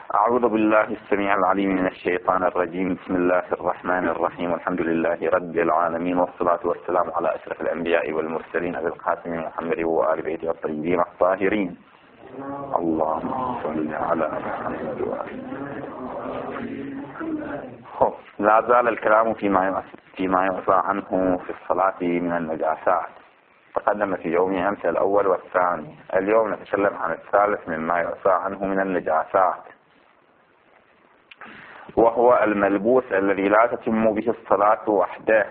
أعوذ بالله السميع العليم من الشيطان الرجيم. بسم الله الرحمن الرحيم. والحمد لله رب العالمين، والصلاة والسلام على أشرف الأنبياء والمرسلين أبي القاسم محمد وآل بيته الطيبين الطاهرين. اللهم صل على محمد وآله. لا زال الكلام فيما يعفى عنه في الصلاة من النجاسات. تقدم في يوم أمس الأول والثاني. اليوم نتكلم عن الثالث مما يعفى عنه من النجاسات، وهو الملبوس الذي لا تتم به الصلاة وحده.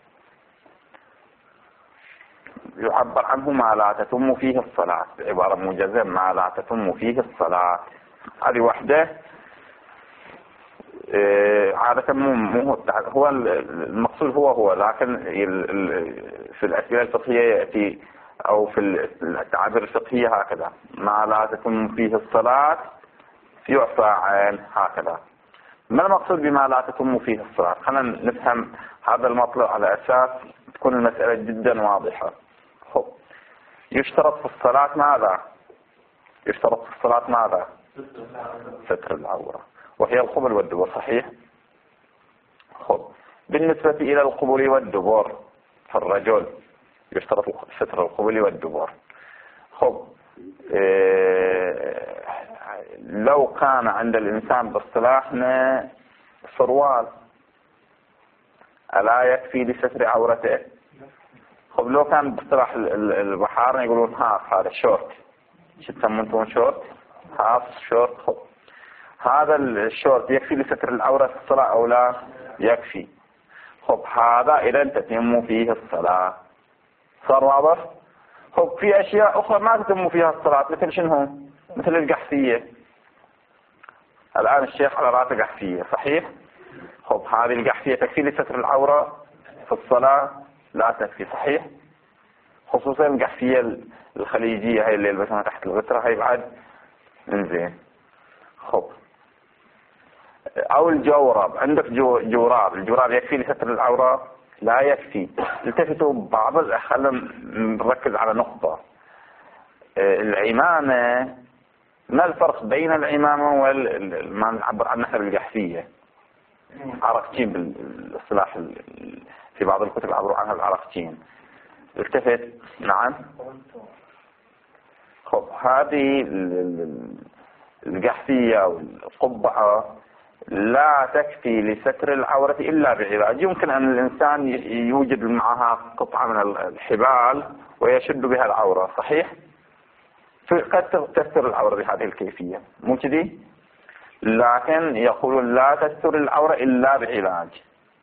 يعبر عنه ما لا تتم فيه الصلاة بعبارة موجزة، ما لا تتم فيه الصلاة. هذه وحده عادة مو هو المقصود هو لكن في الأسئلة الفقهية يأتي أو في التعابير الفقهية هكذا: ما لا تتم فيه الصلاة يعفى عن هكذا. ما المقصود بما لا تتم فيه الصلاة؟ خلينا نفهم هذا المطلب على أساس تكون المسألة جدا واضحة. يشترط في الصلاة ماذا؟ يشترط في الصلاة ماذا؟ ستر العورة، وهي القبل والدبر، صحيح؟ بالنسبة إلى القبل والدبر فالرجل يشترط ستر القبل والدبر. لو كان عند الإنسان باصطلاحنا سروال ألا يكفي لستر عورته؟ لو كان باصطلاح البحارة يقولون هاف، هذا شورت، شو تسمونتون شورت؟ هاف شورت. هذا الشورت يكفي لستر العورة في الصلاة أو لا؟ يكفي. هذا إذا تتم فيه الصلاة. صار واضح؟ في أشياء أخرى ما تتم فيها الصلاة، مثل شنو؟ مثل القحفية. الآن الشيخ على رأسه قحفية، صحيح؟ هذه القحفية تكفي لستر العورة في الصلاة؟ لا تكفي، صحيح؟ خصوصا القحفية الخليجية هاي اللي يلبسونها تحت الغترة، هاي بعد انزين. أو الجورب، عندك جوراب، الجوراب يكفي لستر العورة؟ لا يكفي. التفتوا بعض، خلينا نركز على نقطة. العمامة، ما الفرق بين العمامة ما نعبر عنها بالقحفية؟ عرقتين بالاصطلاح في بعض الكتب عبروا عنها العرقتين. التفت. نعم. هذه القحفية والقبعة لا تكفي لستر العورة إلا بعلاج. يمكن أن الإنسان يوجد معها قطعة من الحبال ويشد بها العورة، صحيح؟ قد تستر العورة بهذه الكيفية، مو كذي؟ لكن يقولون لا تستر العورة إلا بعلاج.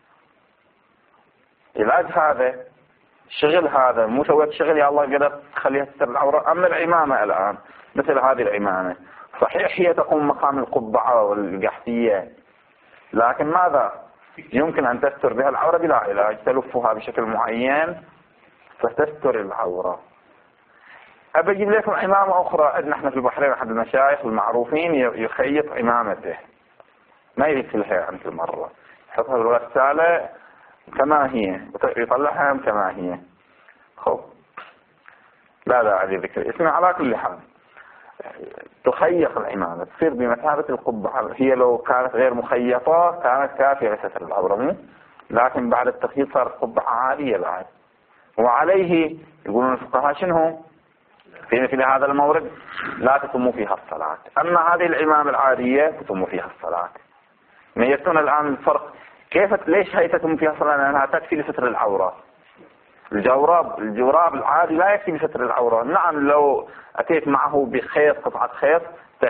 علاج هذا شغل، هذا مو سويت شغل يا الله قدرت تخليها تستر العورة. أما العمامة الآن مثل هذه العمامة صحيح هي تقوم مقام القبعة والقحفية، لكن ماذا؟ يمكن أن تستر بها العورة بلا علاج، تلفها بشكل معين فتستر العورة. أبى أجيب لكم عمامة أخرى. عندنا احنا في البحرين أحد المشايخ المعروفين يخيط عمامته، ما يغسلها مثل مرة، يحطها بالغسالة كما هي، يطلعها كما هي. لا داعي لذكر اسمه. على كل حال تخيط العمامة، تصير بمثابة القبعة. هي لو كانت غير مخيطة كانت كافية لستر العورة، لكن بعد التخييط صار قبعة عادية بعد. وعليه يقولون الفقهاء شنو؟ في مثل هذا المورد لا تتم فيها الصلاة. أما هذه العمامة العادية تتم فيها الصلاة. ميزتون الآن الفرق. ليش هي تتم فيها الصلاة؟ لأنها تكفي لستر العورة. الجوراب العادي لا يكفي لستر العورة. نعم لو أتيت معه بخيط، قطعة خيط،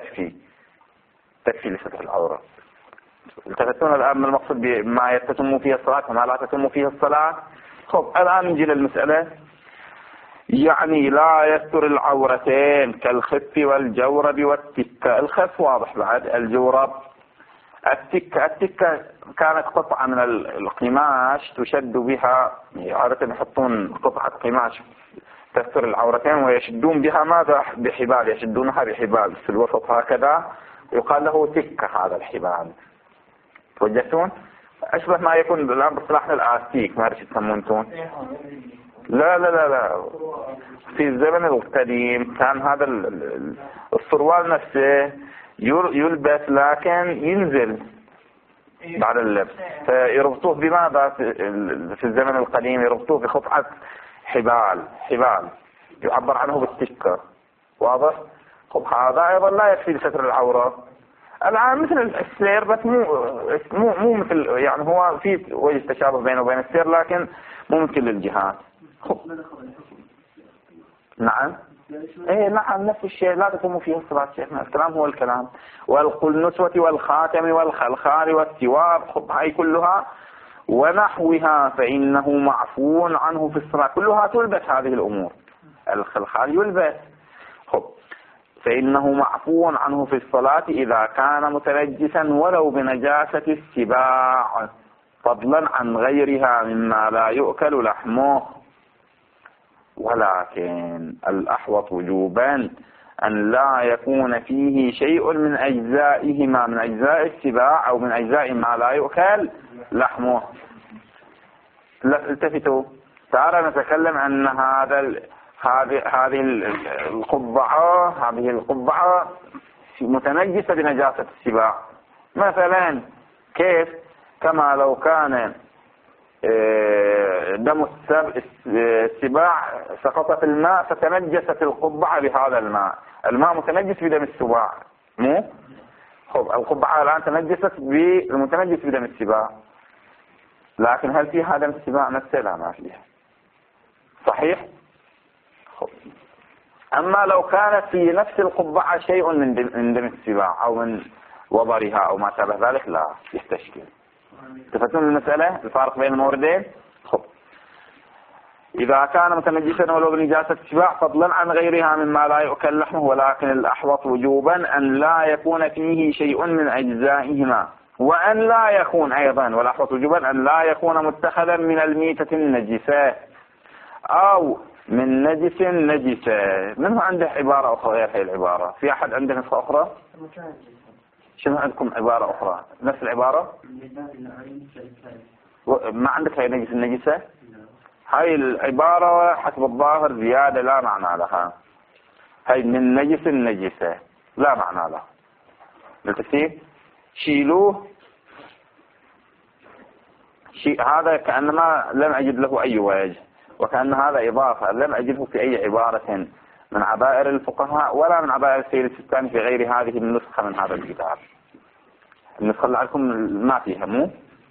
تكفي لستر العورة. التفتون الآن من المقصود بما تتم فيه الصلاة وما لا تتم فيه الصلاة. الآن نجي للمسألة. يعني لا يستر العورتين كالخف والجورب والتكة. الخف واضح بعد، الجورب، التكة كانت قطعة من القماش تشد بها، عادة يحطون قطعة قماش تستر العورتين ويشدون بها ماذا؟ بحبال، يشدونها بحبال في الوسط هكذا، يقال له تكة. هذا الحبال توجهتون أشبه ما يكون الآن بصلاحنا الآستيك، ما أعرف تسمونتون. لا لا لا لا، في الزمن القديم كان هذا الصروال نفسه يلبس لكن ينزل بعد اللبس. فيربطوه بماذا في الزمن القديم؟ يربطوه بقطعة حبال يعبر عنه بالسكة. واضح؟ هذا أيضا لا يكفي لستر العورة. الآن مثل السير بس مو مثل، يعني هو في وجه تشابه بينه وبين السير لكن مو مثل الجهات. نعم. ايه نعم نفس الشيء، لا تتم فيه الصلاة شيخنا، الكلام هو الكلام. والنسوة والخاتم والخلخال والسوار، هاي كلها ونحوها فإنه معفو عنه في الصلاة، كلها تلبس هذه الأمور. الخلخال يلبس، فإنه معفو عنه في الصلاة إذا كان متنجسا ولو بنجاسة السباع، فضلا عن غيرها مما لا يؤكل لحمه. ولكن الأحوط وجوبا أن لا يكون فيه شيء من أجزائهما، من أجزاء السباع أو من أجزاء ما لا يؤكل لحمه. التفتوا، تعالى نتكلم أن هذه القبعة متنجسة بنجاسة السباع مثلا. كيف؟ كما لو كان دم السباع سقط في الماء فتنجست القبعة بهذا الماء متنجس بدم السباع، مو؟ القبعة الآن تنجست بالمتنجس بدم السباع، لكن هل فيها دم السباع نفسه؟ لا، ما فيها. صحيح؟ أما لو كانت في نفس القبعة شيء من دم السباع أو من وبرها أو ما شابه ذلك لا يستشكل. تفتون المسألة الفارق بين الموردين؟ إذا كان متنجسا ولو بنجاسة السباع فضلا عن غيرها مما لا يؤكل لحمه، ولكن الأحوط وجوبا أن لا يكون فيه شيء من أجزائهما، وأن لا يكون أيضا، والأحوط وجوبا أن لا يكون متخذا من الميتة النجسة أو من نجس نجسة. منه عنده عبارة أخرى غير هذه العبارة؟ في أحد عنده نسخة أخرى؟ شنو عندكم عبارة أخرى نفس العبارة؟ ما عندك هاي نجس النجسة؟ هاي العبارة حسب الظاهر زيادة لا معنى لها. هاي من نجس النجسة لا معنى لها. بالتفسير شيلوه، هذا كأنما لم أجد له أي وجه، وكأن هذا إضافة لم أجده في أي عبارة من عبائر الفقهاء ولا من عبائر السيد السيستاني في غير هذه النسخة من هذا الكتاب. النسخة اللي عندكم ما فيها، مو؟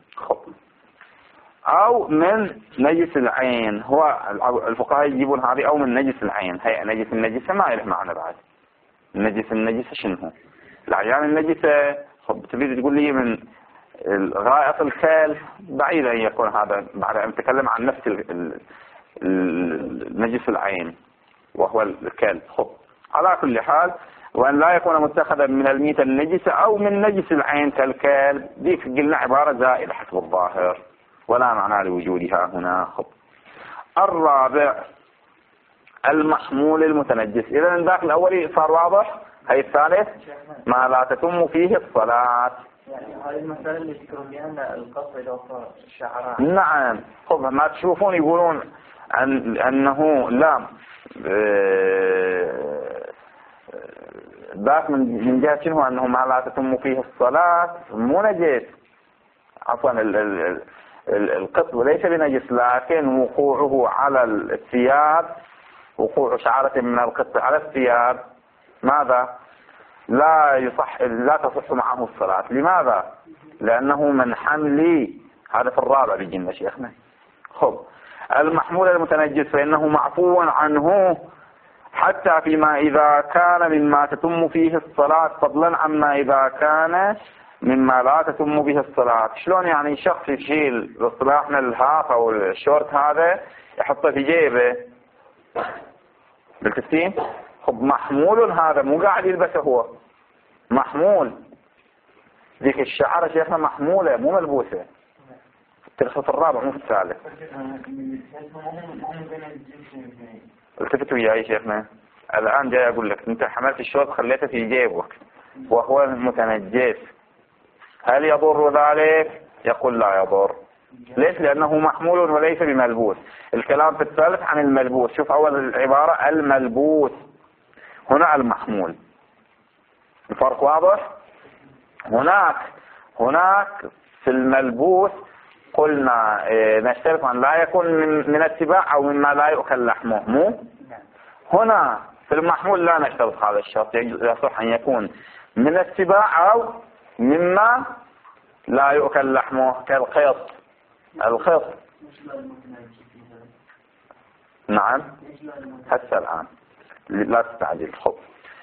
أو من نجس العين، هو الفقهاء يجيبون هذه أو من نجس العين. هي نجس النجسة ما له معنى بعد. النجس النجسة شنو هو؟ الأعيان النجسة تريد تقول لي من غائط الكلب، بعيد أن يكون هذا بعد أن نتكلم عن نفس نجس العين وهو الكلب. على كل حال، وأن لا يكون متخذا من الميتة النجسة أو من نجس العين كالكلب، ديك قلنا عبارة زائدة حسب الظاهر ولا معنى لوجودها هنا. الرابع المحمول المتنجس. إذا ذاك الأولي صار واضح. هي الثالث ما لا تتم فيه الصلاة. يعني هذه المسألة اللي يذكرون بأن القصر إذا صار شعراء. نعم. ما تشوفون يقولون أنه لا ذاك من جهة شنو أنه ما لا تتم فيه الصلاة مو نجس. عفوا القطب ليس بنجس، لكن وقوعه على الثياب، وقوع شعرة من القطب على الثياب ماذا؟ لا تصح معه الصلاة. لماذا؟ لأنه من حمل. هذا في الرابع بيجينا شيخنا. المحمول المتنجس فإنه معفو عنه حتى فيما إذا كان مما تتم فيه الصلاة، فضلا عما إذا كان مما لا تتم به الصلاة. شلون يعني شخص يشيل باصطلاحنا الهاف أو الشورت هذا يحطه في جيبه بالتفسير؟ محمول، هذا مو قاعد يلبسه، هو محمول. ذيك الشعرة شيخنا محمولة مو ملبوسة. الترخيص الرابع مو في الثالث. التفتوا وياي شيخنا. الآن جاي أقول لك أنت حملت الشورت خليته في جيبك وهو متنجس، هل يضر ذلك؟ يقول لا يضر. ليش؟ لأنه محمول وليس بملبوس. الكلام في الثالث عن الملبوس. شوف أول العبارة الملبوس، هنا المحمول. الفرق واضح؟ هناك في الملبوس قلنا نشترط أن لا يكون من السباع أو مما لا يؤكل لحمه، مو؟ هنا في المحمول لا نشترط هذا الشرط، يصح أن يكون من السباع أو مما لا يؤكل لحمه كالخيط. الخيط نعم هسه الآن لا تستعجل. خب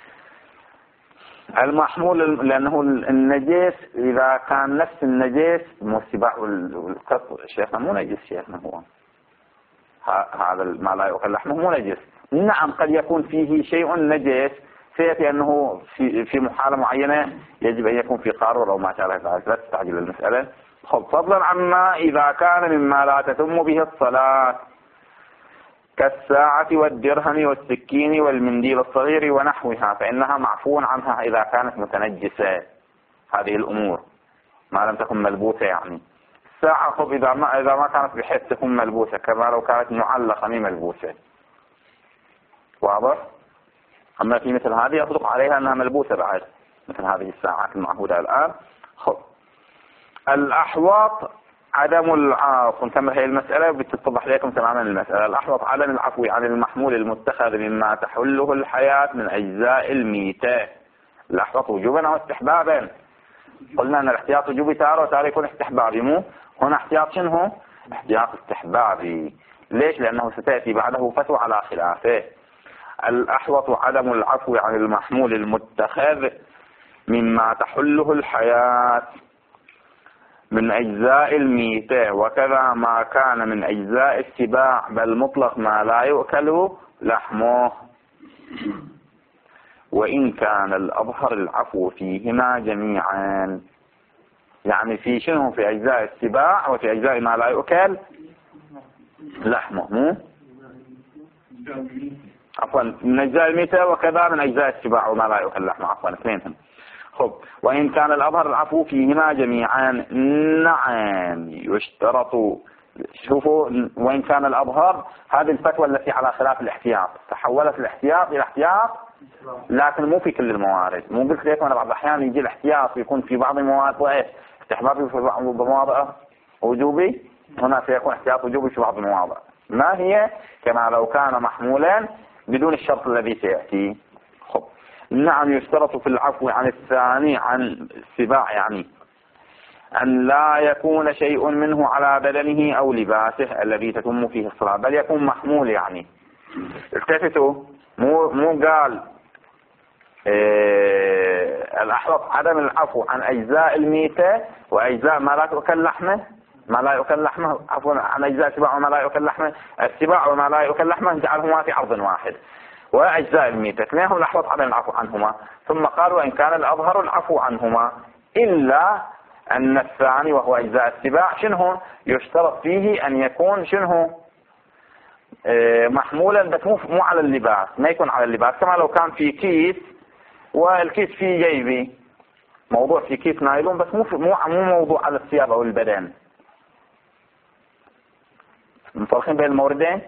المحمول لأنه النجس إذا كان نفس النجس مو السباع والقط شيخنا مو نجس شيخنا، هو هذا ما لا يؤكل لحمه مو نجس. نعم قد يكون فيه شيء نجس سيأتي أنه في محالة معينة يجب أن يكون في قارورة أو ما شابه ذلك، لا تستعجل المسألة. خب فضلا عما إذا كان مما لا تتم به الصلاة كالساعة والدرهم والسكين والمنديل الصغير ونحوها فإنها معفو عنها إذا كانت متنجسة. هذه الأمور ما لم تكن ملبوسة، يعني الساعة خب إذا ما كانت بحيث تكون ملبوسة، كما لو كانت معلقة مي ملبوسة، واضح؟ أما في مثل هذه يصدق عليها أنها ملبوسة بعد، مثل هذه الساعات المعهودة الآن. خب الأحوط عدم العفو، نكمل هذه المسألة بتتضح لكم تماما المسألة. الأحوط عدم العفو عن المحمول المتخذ مما تحله الحياة من أجزاء الميتة. الأحوط وجوبا أو استحبابا. قلنا أن الاحتياط وجوبي تارة وتارة يكون استحبابي، مو هنا احتياط شنو؟ احتياط استحبابي. ليش؟ لأنه ستأتي بعده فتوى على خلافه. الأحوط عدم العفو عن المحمول المتخذ مما تحله الحياة من أجزاء الميتة، وكذا ما كان من أجزاء السباع، بل مطلق ما لا يؤكل لحمه، وإن كان الأظهر العفو فيهما جميعا. يعني في شنو؟ في أجزاء السباع وفي أجزاء ما لا يؤكل لحمه، مو؟ عفوا من أجزاء الميتة وكذا من أجزاء السباع وما لا يؤكل لحمه، عفوا اثنينهم. خب وإن كان الأظهر العفو فيهما جميعا. نعم يشترط، شوفوا، وإن كان الأظهر هذه الفتوى التي على خلاف الاحتياط، تحولت الاحتياط إلى احتياط لكن مو في كل الموارد. مو قلت لكم أنا بعض الأحيان يجي الاحتياط ويكون في بعض المواضع استحبابي في بعض المواضع وجوبي، هنا سيكون احتياط وجوبي في بعض المواضع. ما هي؟ كما لو كان محمولا بدون الشرط الذي سيأتي. خب نعم يشترط في العفو عن الثاني عن السباع، يعني أن لا يكون شيء منه على بدنه أو لباسه الذي تتم فيه الصلاة، بل يكون محمول. يعني التفتوا، مو قال الأحوط عدم العفو عن أجزاء الميتة وأجزاء ما لا يؤكل لحمه، ما لا يؤكل لحمه، عفوا عن أجزاء السباع وما لا يؤكل لحمه، السباع وما لا يؤكل لحمه جعلهما في عرض واحد، وأجزاء الميتة اثنينهم الأحوط عدم العفو عنهما. ثم قال وإن كان الأظهر العفو عنهما، إلا أن الثاني وهو أجزاء السباع شنو يشترط فيه أن يكون شنو محمولا، بس مو على اللباس، ما يكون على اللباس. كما لو كان في كيس والكيس فيه جيبي، موضوع في كيس نايلون، بس مو موضوع على الثياب أو البدن. مفرقين بين الموردين؟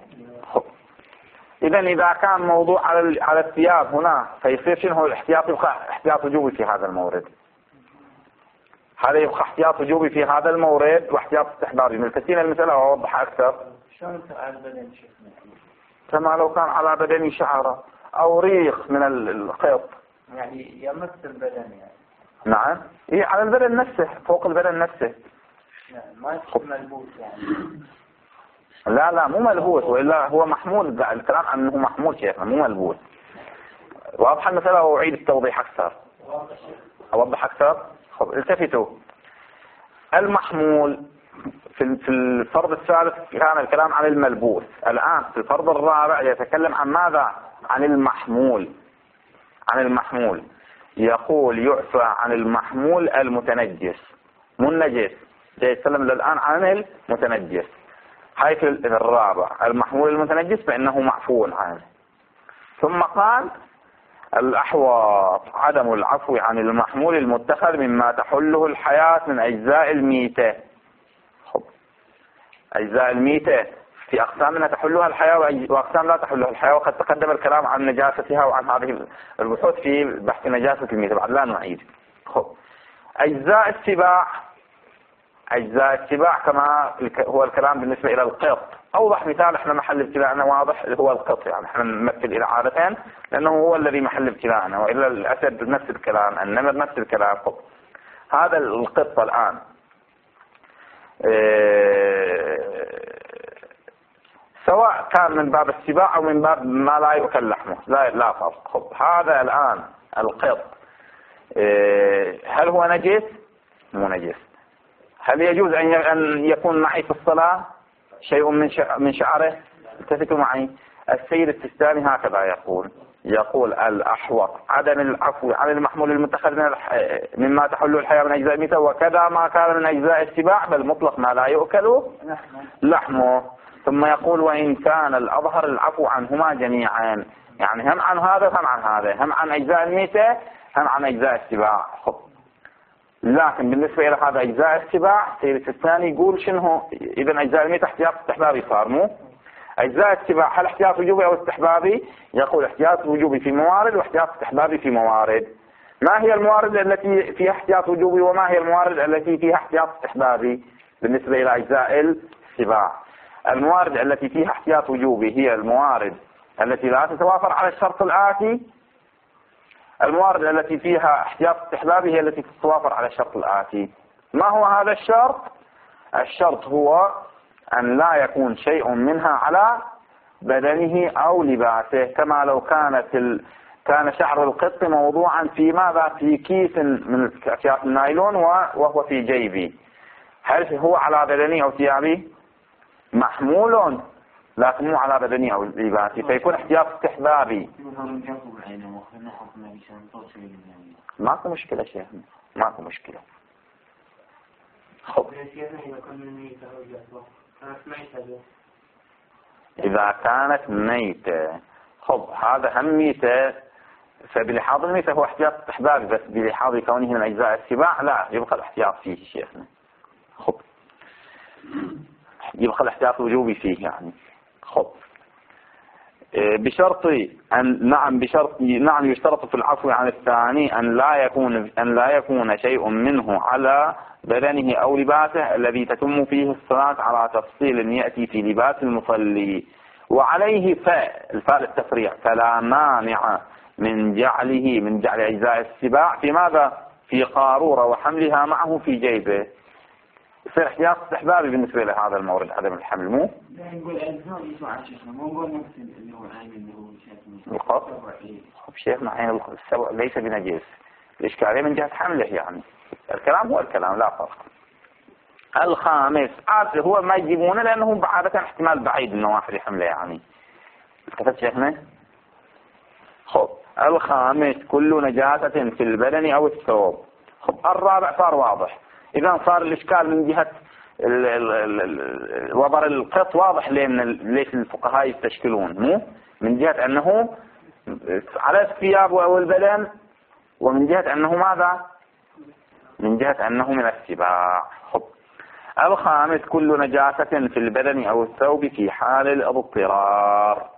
إذا كان موضوع على الثياب هنا فيصير شنو الاحتياط؟ يبقى احتياط وجوبي في هذا المورد. هذا يبقى احتياط وجوبي في هذا المورد واحتياط استحبابي. ملتسين المسألة وأوضح أكثر. شلون على البدن؟ كما لو كان على بدني شعرة أو ريق من الخيط، يعني يمس البدن يعني. نعم إيه على البدن نفسه، فوق البدن نفسه. ما يكون ملبوس يعني. لا مو ملبوس، وإلا هو محمول. الكلام عنه محمول شيخنا، مو ملبوس. واضح المسألة وأعيد التوضيح أكثر. أوضح أكثر. خب التفتوا، المحمول في الفرض الثالث كان الكلام عن الملبوس، الآن في الفرض الرابع يتكلم عن ماذا؟ عن المحمول. عن المحمول يقول يعفى عن المحمول المتنجس، مو النجس. يتكلم الآن عن المتنجس. هاي في الرابع المحمول المتنجس فإنه معفو عنه. ثم قال الأحوط عدم العفو عن المحمول المتخذ مما تحله الحياة من أجزاء الميتة. أجزاء الميتة في أقسام منها تحلها الحياة وأقسام لا تحلها الحياة، وقد تقدم الكلام عن نجاستها وعن هذه البحوث في بحث نجاسة الميتة، بعد لا نعيد. أجزاء السباع كما هو الكلام بالنسبة إلى القط. أوضح مثال احنا محل ابتلاءنا واضح اللي هو القط، يعني احنا نمثل إلى عادتين لأنه هو الذي محل ابتلاءنا، وإلا الأسد نفس الكلام، النمر نفس الكلام. هذا القط الآن سواء كان من باب السباع أو من باب ما لا يؤكل لحمه لا فرق. هذا الآن القط هل هو نجس؟ مو نجس. هل يجوز أن يكون معي في الصلاة شيء من شعره؟ اتفقوا معي. السيد السيستاني هكذا يقول الأحوط عدم العفو عن المحمول المتخذ مما تحل الحياة من أجزاء الميتة، وكذا ما كان من أجزاء السباع، بل مطلق ما لا يؤكل لحمه. ثم يقول وإن كان الأظهر العفو عنهما جميعا، يعني هم عن هذا وهم عن هذا، هم عن أجزاء الميتة هم عن أجزاء السباع. لكن بالنسبة إلى هذا أجزاء السباع السيد الثاني يقول شنو؟ إذا أجزاء الميتة احتياط استحبابي صار، مو أجزاء السباع هل احتياط وجوبي أو استحبابي؟ يقول احتياط وجوبي في موارد واحتياط استحبابي في موارد. ما هي الموارد التي فيها احتياط وجوبي وما هي الموارد التي فيها احتياط استحبابي بالنسبة إلى أجزاء السباع؟ الموارد التي فيها احتياط وجوبي هي الموارد التي لا تتوافر على الشرط الآتي. الموارد التي فيها احتياط استحبابي هي التي تتوافر على الشرط الآتي. ما هو هذا الشرط؟ الشرط هو أن لا يكون شيء منها على بدنه أو لباسه، كما لو كان شعر القط موضوعا في ماذا؟ في كيس من أكياس النايلون وهو في جيبي، هل هو على بدني أو ثيابي؟ محمول، لكن مو على بدني أو لباسي، فيكون احتياط استحبابي. ماكو مشكلة شيخ، ماكو مشكلة. إذا كانت ميتة هذا هم ميتة، فبلحاظ الميتة هو احتياط استحبابي، بس بلحاظ كونه من أجزاء السباع لا يبقى الاحتياط فيه شيخنا. يبقى الاحتياط وجوبي فيه يعني. بشرط نعم يشترط في العفو عن الثاني أن لا يكون شيء منه على بدنه أو لباسه الذي تتم فيه الصلاة على تفصيل يأتي في لباس المصلي، وعليه الفاء التفريع فلا مانع من جعل أجزاء السباع في ماذا؟ في قارورة وحملها معه في جيبه. يصير احتياط استحبابي بالنسبة لهذا المورد عدم الحمل، مو؟ شيخنا عين السبع ليس بنجس، الإشكالية من جهة حمله يعني. الكلام هو الكلام لا فرق. الخامس هو ما يجيبونه لأنه عادة احتمال بعيد إنه واحد يحمله يعني. كتبت شيخنا؟ الخامس كل نجاسة في البدن أو الثوب. الرابع صار واضح. إذا صار الإشكال من جهة وبر القط واضح ليش الفقهاء يستشكلون، مو من جهة أنه على الثياب والبدن، ومن جهة أنه ماذا؟ من جهة أنه من السباع. الخامس كل نجاسة في البدن أو الثوب في حال الاضطرار.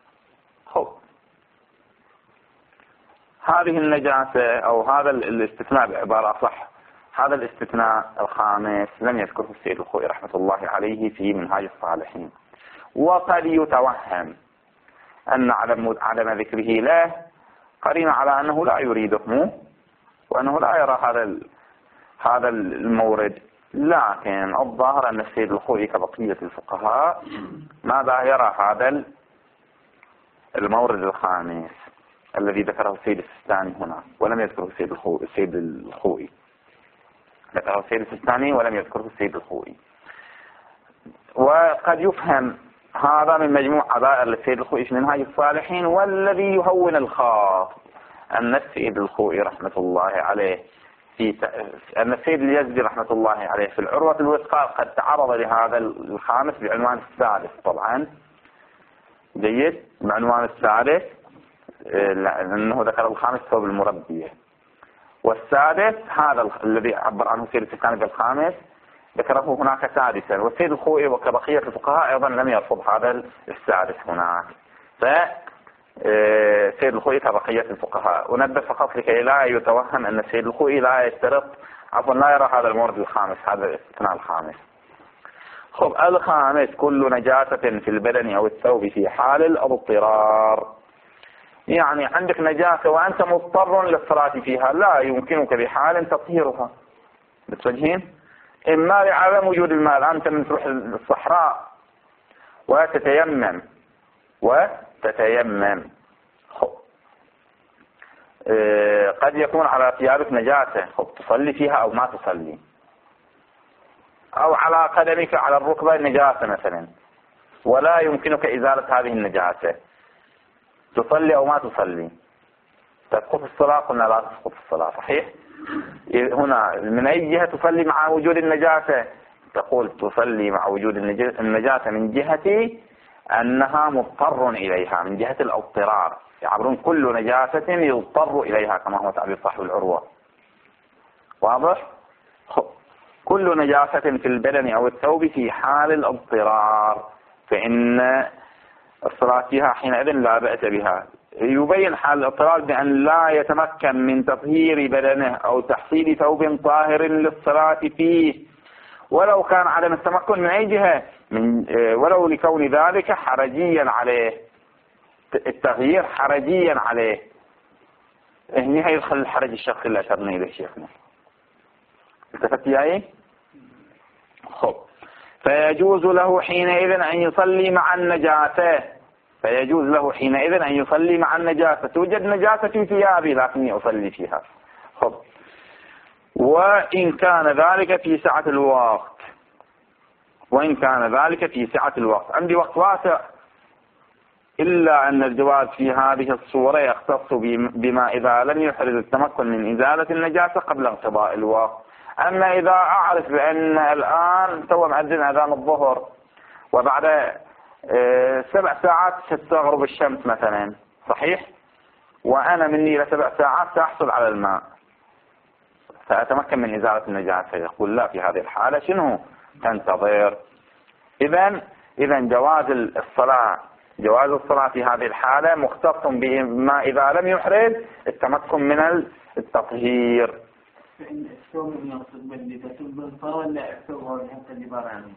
هذه النجاسة أو هذا الاستثناء بعبارة صح، هذا الاستثناء الخامس لم يذكره السيد الخوئي رحمة الله عليه في منهاج الصالحين، وقد يتوهم أن عدم ذكره له قرين على أنه لا يريده وأنه لا يرى هذا المورد. لكن الظاهر أن السيد الخوئي كبقية الفقهاء ماذا يرى هذا المورد الخامس الذي ذكره السيد السيستاني هنا ولم يذكره السيد الخوئي. ذكره السيد السيستاني ولم يذكره السيد الخوئي. وقد يفهم هذا من مجموع عبائر للسيد الخوئي في منهاج الصالحين، والذي يهون الخاص أن السيد الخوئي رحمة الله عليه أن السيد اليزدي رحمة الله عليه في العروة الوثقى قد تعرض لهذا الخامس بعنوان السادس. طبعا جيد، بعنوان السادس لأنه ذكر الخامس ثوب المربية، والسادس هذا الذي عبر عنه السيد السيستاني بالخامس ذكره هناك سادسا، والسيد الخوئي وكبقية الفقهاء أيضا لم يرفض هذا السادس هناك. فالسيد الخوئي كبقية الفقهاء. ونبه فقط لكي لا يتوهم أن السيد الخوئي لا يشترط، عفوا لا يرى هذا المورد الخامس، هذا الاستثناء الخامس. خب الخامس: كل نجاسة في البدن أو الثوب في حال الاضطرار. يعني عندك نجاسة وأنت مضطر للصلاة فيها، لا يمكنك بحال تطهيرها. بتوجهين؟ إما لعدم وجود الماء، أنت من تروح الصحراء وتتيمم قد يكون على ثيابك نجاسة، تصلي فيها أو ما تصلي، أو على قدمك على الركبة نجاسة مثلا، ولا يمكنك إزالة هذه النجاسة، تصلي أو ما تصلي، تسقط الصلاة؟ قلنا لا تسقط الصلاة. صحيح؟ هنا من أي جهة تصلي مع وجود النجاسة؟ تقول تصلي مع وجود النجاسة من جهة أنها مضطر إليها، من جهة الاضطرار. يعبرون كل نجاسة يضطر إليها كما هو تعبير صاحب العروة. واضح؟ كل نجاسة في البدن أو الثوب في حال الاضطرار فإن الصلاة فيها حينئذ لا بأس بها. يبين حال الاضطرار بأن لا يتمكن من تطهير بدنه أو تحصيل ثوب طاهر للصلاة فيه، ولو كان عدم التمكن من أي جهة، ولو لكون ذلك حرجيا عليه، التغيير حرجيا عليه. هنا يدخل الحرج الشخصي اللي أشرنا إليه شيخنا. التفت ياي؟ خب فيجوز له حينئذ أن يصلي مع النجاسة، فيجوز له حينئذ أن يصلي مع النجاسة. توجد نجاسة في ثيابي لكني أصلي فيها. خب وإن كان ذلك في سعة الوقت، عندي وقت واسع، إلا أن الجواز في هذه الصورة يختص بما إذا لم يحرز التمكن من إزالة النجاسة قبل انقضاء الوقت. أما إذا أعرف بأن الآن تو معدن أذان الظهر وبعد 7 ساعات ستغرب الشمس مثلا، صحيح؟ وأنا مني ل7 ساعات سأحصل على الماء، سأتمكن من إزالة النجاسة. يقول لا، في هذه الحالة شنو؟ تنتظر. إذا جواز الصلاة في هذه الحالة مختص بما إذا لم يحرز التمكن من التطهير. الثوب يقصد بالفرو ولا الثوب حتى اللي برا يعني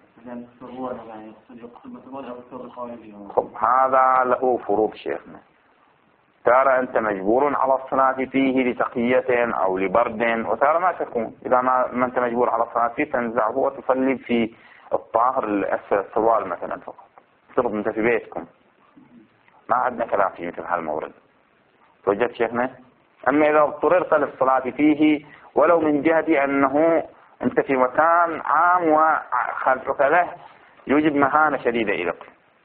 يقصد أو الثوب الخارجي؟ هذا له فروق شيخنا. ترى أنت مجبور على الصلاة فيه لتقية أو لبرد، وترى ما تكون إذا ما أنت مجبور على الصلاة فيه تنزعه وتصلي في الطاهر السروال مثلا فقط. افترض أنت في بيتكم، ما عندنا كلام في مثل هالمورد. توجد شيخنا؟ أما إذا اضطررت للصلاة فيه ولو من جهة أنه أنت في مكان عام وخلفك له يوجد مهانة شديدة إليك،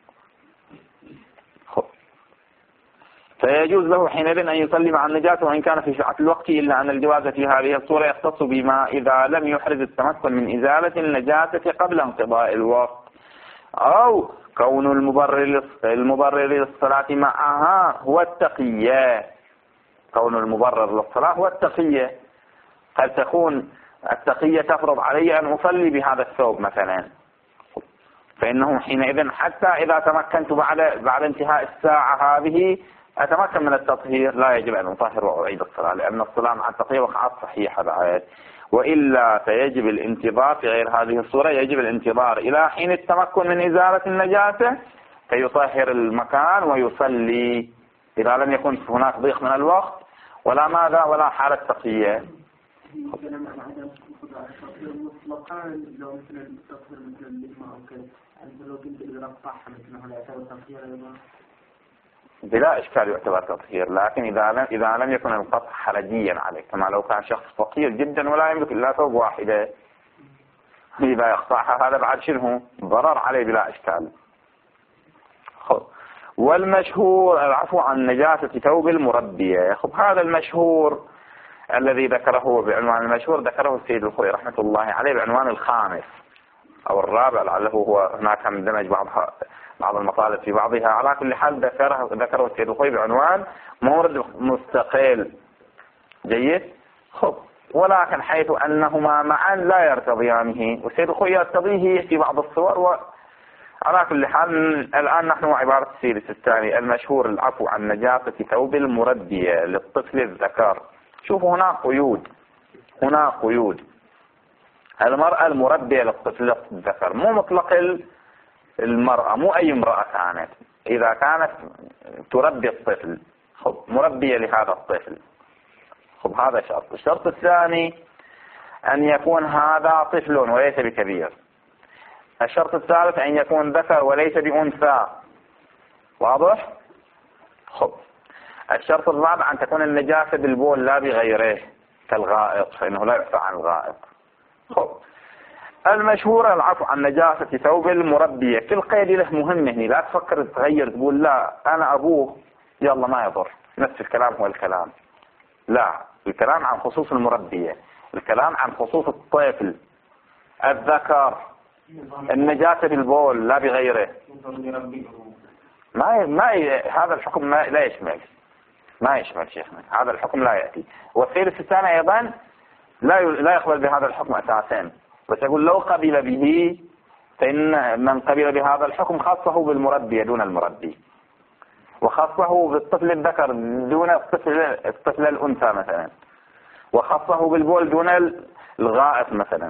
فيجوز له حينئذ أن يصلي مع النجاسة وإن كان في سعة الوقت، إلا أن الجواز في هذه الصورة يختص بما إذا لم يحرز التمكن من إزالة النجاسة قبل انقضاء الوقت، أو كون المبرر للصلاة معها هو التقية. كون المبرر للصلاة هو التقية. قد تكون التقية تفرض علي أن أصلي بهذا الثوب مثلا، فإنه حينئذ حتى إذا تمكنت بعد انتهاء الساعة هذه أتمكن من التطهير، لا يجب أن أطهر وأعيد الصلاة، لأن الصلاة مع التقية وقعت صحيحة بعد. وإلا فيجب الانتظار في غير هذه الصورة، يجب الانتظار إلى حين التمكن من إزالة النجاسة كي يطهر المكان ويصلي، إذا لم يكن هناك ضيق من الوقت ولا ماذا ولا حالة تقية. لو مثل التطهير مثل الماء أو كذا، لو كنت إذا صح مثل هذا يعتبر تطهير أيضا؟ بلا إشكال يعتبر تطهير، لكن إذا لم يكن القطع حرجيا عليك، كما لو كان شخص فقير جدا ولا يملك إلا ثوب واحدة، إذا يقطعها هذا بعد شنو ضرر عليه بلا إشكال. والمشهور العفو عن نجاسة ثوب المربية. هذا المشهور الذي ذكره بعنوان المشهور ذكره السيد الخوئي رحمة الله عليه بعنوان الخامس أو الرابع، لعله هو هناك اندمج بعض المطالب في بعضها. على كل حال ذكره السيد الخوئي بعنوان مورد مستقل. جيد. ولكن حيث أنهما معا لا يرتضيانه، والسيد الخوئي يرتضيه في بعض الصور. وعلى كل حال الآن نحن عبارة السيرس الثاني المشهور العفو عن نجاسة ثوب المربية للطفل الذكر. شوفوا هنا قيود. المرأة المربية للطفل الذكر مو مطلق المرأة، مو أي امرأة كانت، إذا كانت تربي الطفل مربية لهذا الطفل. هذا شرط. الشرط الثاني أن يكون هذا طفل وليس بكبير. الشرط الثالث أن يكون ذكر وليس بأنثى. واضح؟ الشرط الرابع أن تكون النجاسة بالبول لا بغيره كالغائط، فإنه لا يعفى عن الغائط. المشهور العفو عن نجاسة ثوب المربية. كل قيد له مهم هنا، لا تفكر تغير تقول لا أنا أبوه يلا ما يضر، نفس الكلام هو الكلام. لا، الكلام عن خصوص المربية، الكلام عن خصوص الطفل الذكر. النجاسة بالبول لا بغيره. هذا الحكم لا يشمل شيخنا، هذا الحكم لا يأتي. والثالث الثاني أيضا لا يقبل بهذا الحكم أساسا، بس يقول لو قبل به فإن من قبل بهذا الحكم خاصه بالمربية دون المربي، وخاصه بالطفل الذكر دون الطفل الأنثى مثلا، وخاصه بالبول دون الغائط مثلا.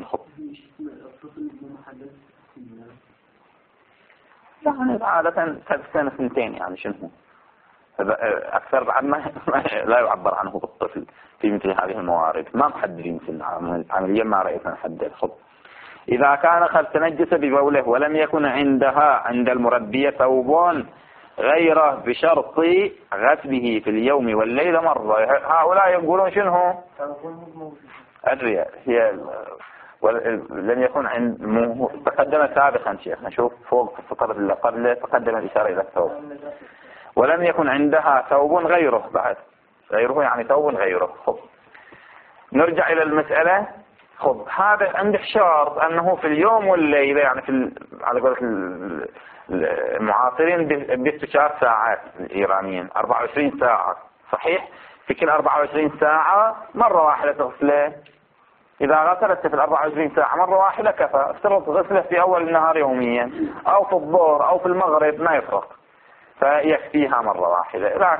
يعني عادة سنة سنتين، يعني شنو أكثر بعد ما لا يعبر عنه بالطفل في مثل هذه الموارد، ما محددين سن عمليا، ما رأيت نحدد. إذا كان قد تنجس ببوله ولم يكن عند المربية ثوب غيره بشرط غسله في اليوم والليلة مرة. هؤلاء يقولون شنو؟ أدري هي لم يكن تقدم سابقا شيخ، نشوف فوق في الفقرة اللي قبل تقدم الإشارة إلى الثوب. ولم يكن عندها ثوب غيره، بعد غيره يعني ثوب غيره. نرجع إلى المسألة. هذا عنده شرط أنه في اليوم والليلة، يعني على قولة المعاصرين باستشار ساعات الإيرانيين 24 ساعة، صحيح؟ في كل 24 ساعة مرة واحدة تغسله. إذا غسلت في 24 ساعة مرة واحدة كفى. افترض غسله في أول النهار يوميا أو في الظهر أو في المغرب ما يفرق، فيكفيها مرة واحدة.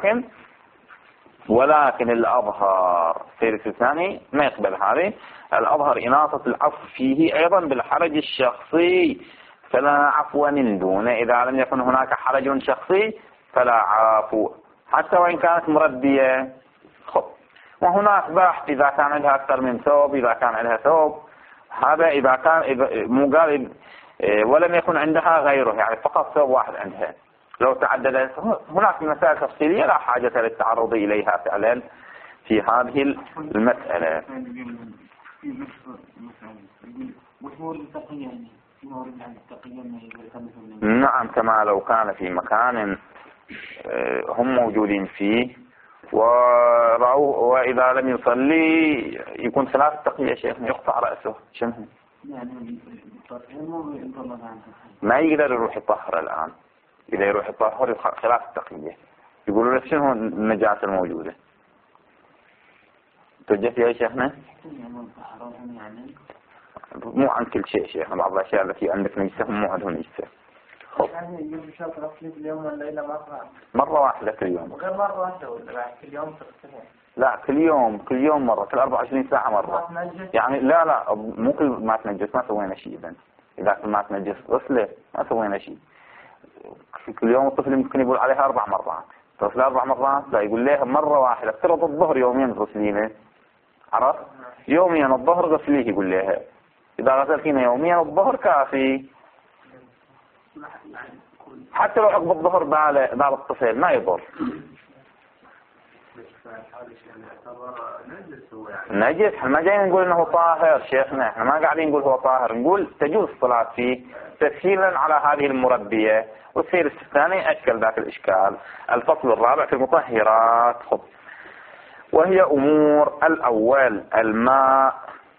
ولكن الأظهر الثالث الثاني ما يقبل هذه. الأظهر إناصة العفو فيه أيضا بالحرج الشخصي، فلا عفو من دونه. إذا لم يكن هناك حرج شخصي فلا عفو حتى وإن كانت مربية. وهناك بحث إذا كان عندها أكثر من ثوب، إذا كان عندها ثوب، هذا إذا كان مو قال ولم يكن عندها غيره، يعني فقط ثوب واحد عندها. لو تعددت هناك مسائل تفصيلية لا حاجة للتعرض إليها فعلا في هذه المسألة. نعم، كما لو كان في مكان هم موجودين فيه ورأوه، وإذا لم يصلي يكون 3 تقية شيخ يقطع رأسه. شنو ما يقدر يروح يطهر الآن. إذا يروح يطهر خلاف التقية. يقولوا له شنو النجاسة الموجودة؟ توجه فيها شيخنا؟ مو عن كل شيء شيخنا، بعض الأشياء التي عندك نجسة مو عندهم نجسة. مرة واحدة كل يوم. وغير مرة واحدة ولا كل يوم تغسلها؟ لا، كل يوم مرة، كل 24 ساعة مرة. يعني لا مو كل ما تنجس ما سوينا شيء. إذا كل ما تنجس غسله ما سوينا شيء. كل يوم الطفل يمكن يقول عليها 4 مرات، تغسل 4 مرات لا، يقول لها مرة واحدة. افترض الظهر يومين غسلينه، عرفت؟ يوميا الظهر غسليه يقول لها. إذا غسلتينه يوميا الظهر كافي، حتى لو عقب الظهر بال الطفل ما يضر. نجس. احنا ما جايين نقول انه طاهر شيخنا، احنا ما قاعدين نقول هو طاهر، نقول تجوز الصلاة فيه تسهيلا على هذه المربية. والسير الثاني أشكل ذاك الإشكال. الفصل الرابع في المطهرات. وهي أمور. الأول الماء.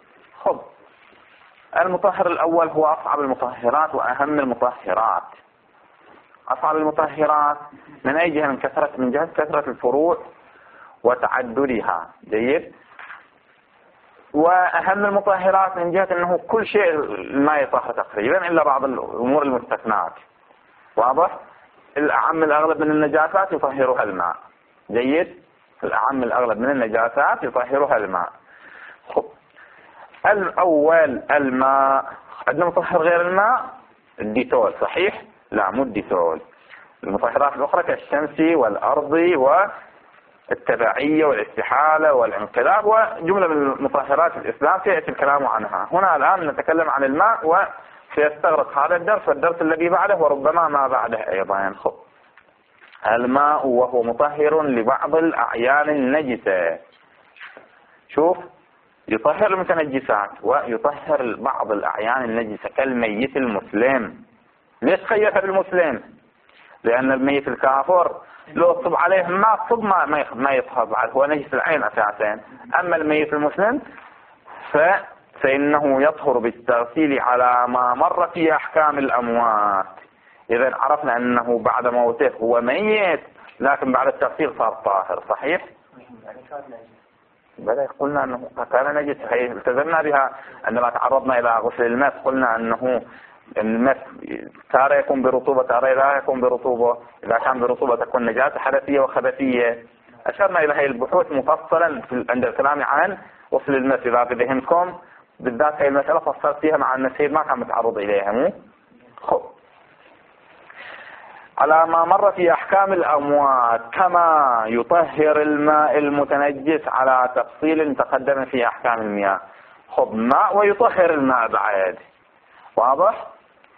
المطهر الأول هو أصعب المطهرات وأهم المطهرات. أصعب المطهرات من أي جهة؟ من جهة كثرة الفروع وتعددها. جيد. وأهم المطهرات من جهة أنه كل شيء الماء يطهر تقريبا إلا بعض الأمور المستثنات. واضح؟ الأعم الأغلب من النجاسات يطهرها الماء. جيد؟ الأعم الأغلب من النجاسات يطهرها الماء. الأول الماء. عندنا مطهر غير الماء الديتول، صحيح؟ لا، مو الديتول. المطهرات الأخرى كالشمس والأرض والتبعية والاستحالة والانقلاب وجملة من المطهرات الإسلام سيأتي الكلام عنها. هنا الآن نتكلم عن الماء، وسيستغرق هذا الدرس والدرس الذي بعده وربما ما بعده أيضا. الماء وهو مطهر لبعض الأعيان النجسة. شوف، يطهر المتنجسات ويطهر بعض الأعيان النجسة كالميت المسلم. ليش خيرها بالمسلم؟ لأن الميت الكافر لو تصب عليه ماء تصب ما يطهر بعد، هو نجس العين أساسا. أما الميت المسلم فإنه يطهر بالتغسيل على ما مر في أحكام الأموات. إذا عرفنا أنه بعد موته هو ميت، لكن بعد التغسيل صار طاهر. صحيح؟ بلى قلنا أنه كان نجس، التزمنا بها عندما تعرضنا إلى غسل المس. قلنا أنه المس تارة يكون برطوبة تارة لا يكون برطوبة. إذا كان برطوبة تكون نجاسة حدثية وخبثية. أشرنا إلى هذه البحوث مفصلا عند الكلام عن غسل المس. إذا بذهنكم بالذات هذه المسألة فصلت فيها مع النسير ما كان متعرض إليها. مو على ما مر في أحكام الأموات كما يطهر الماء المتنجس على تفصيل تقدم في أحكام المياه. ماء ويطهر الماء بعد. واضح؟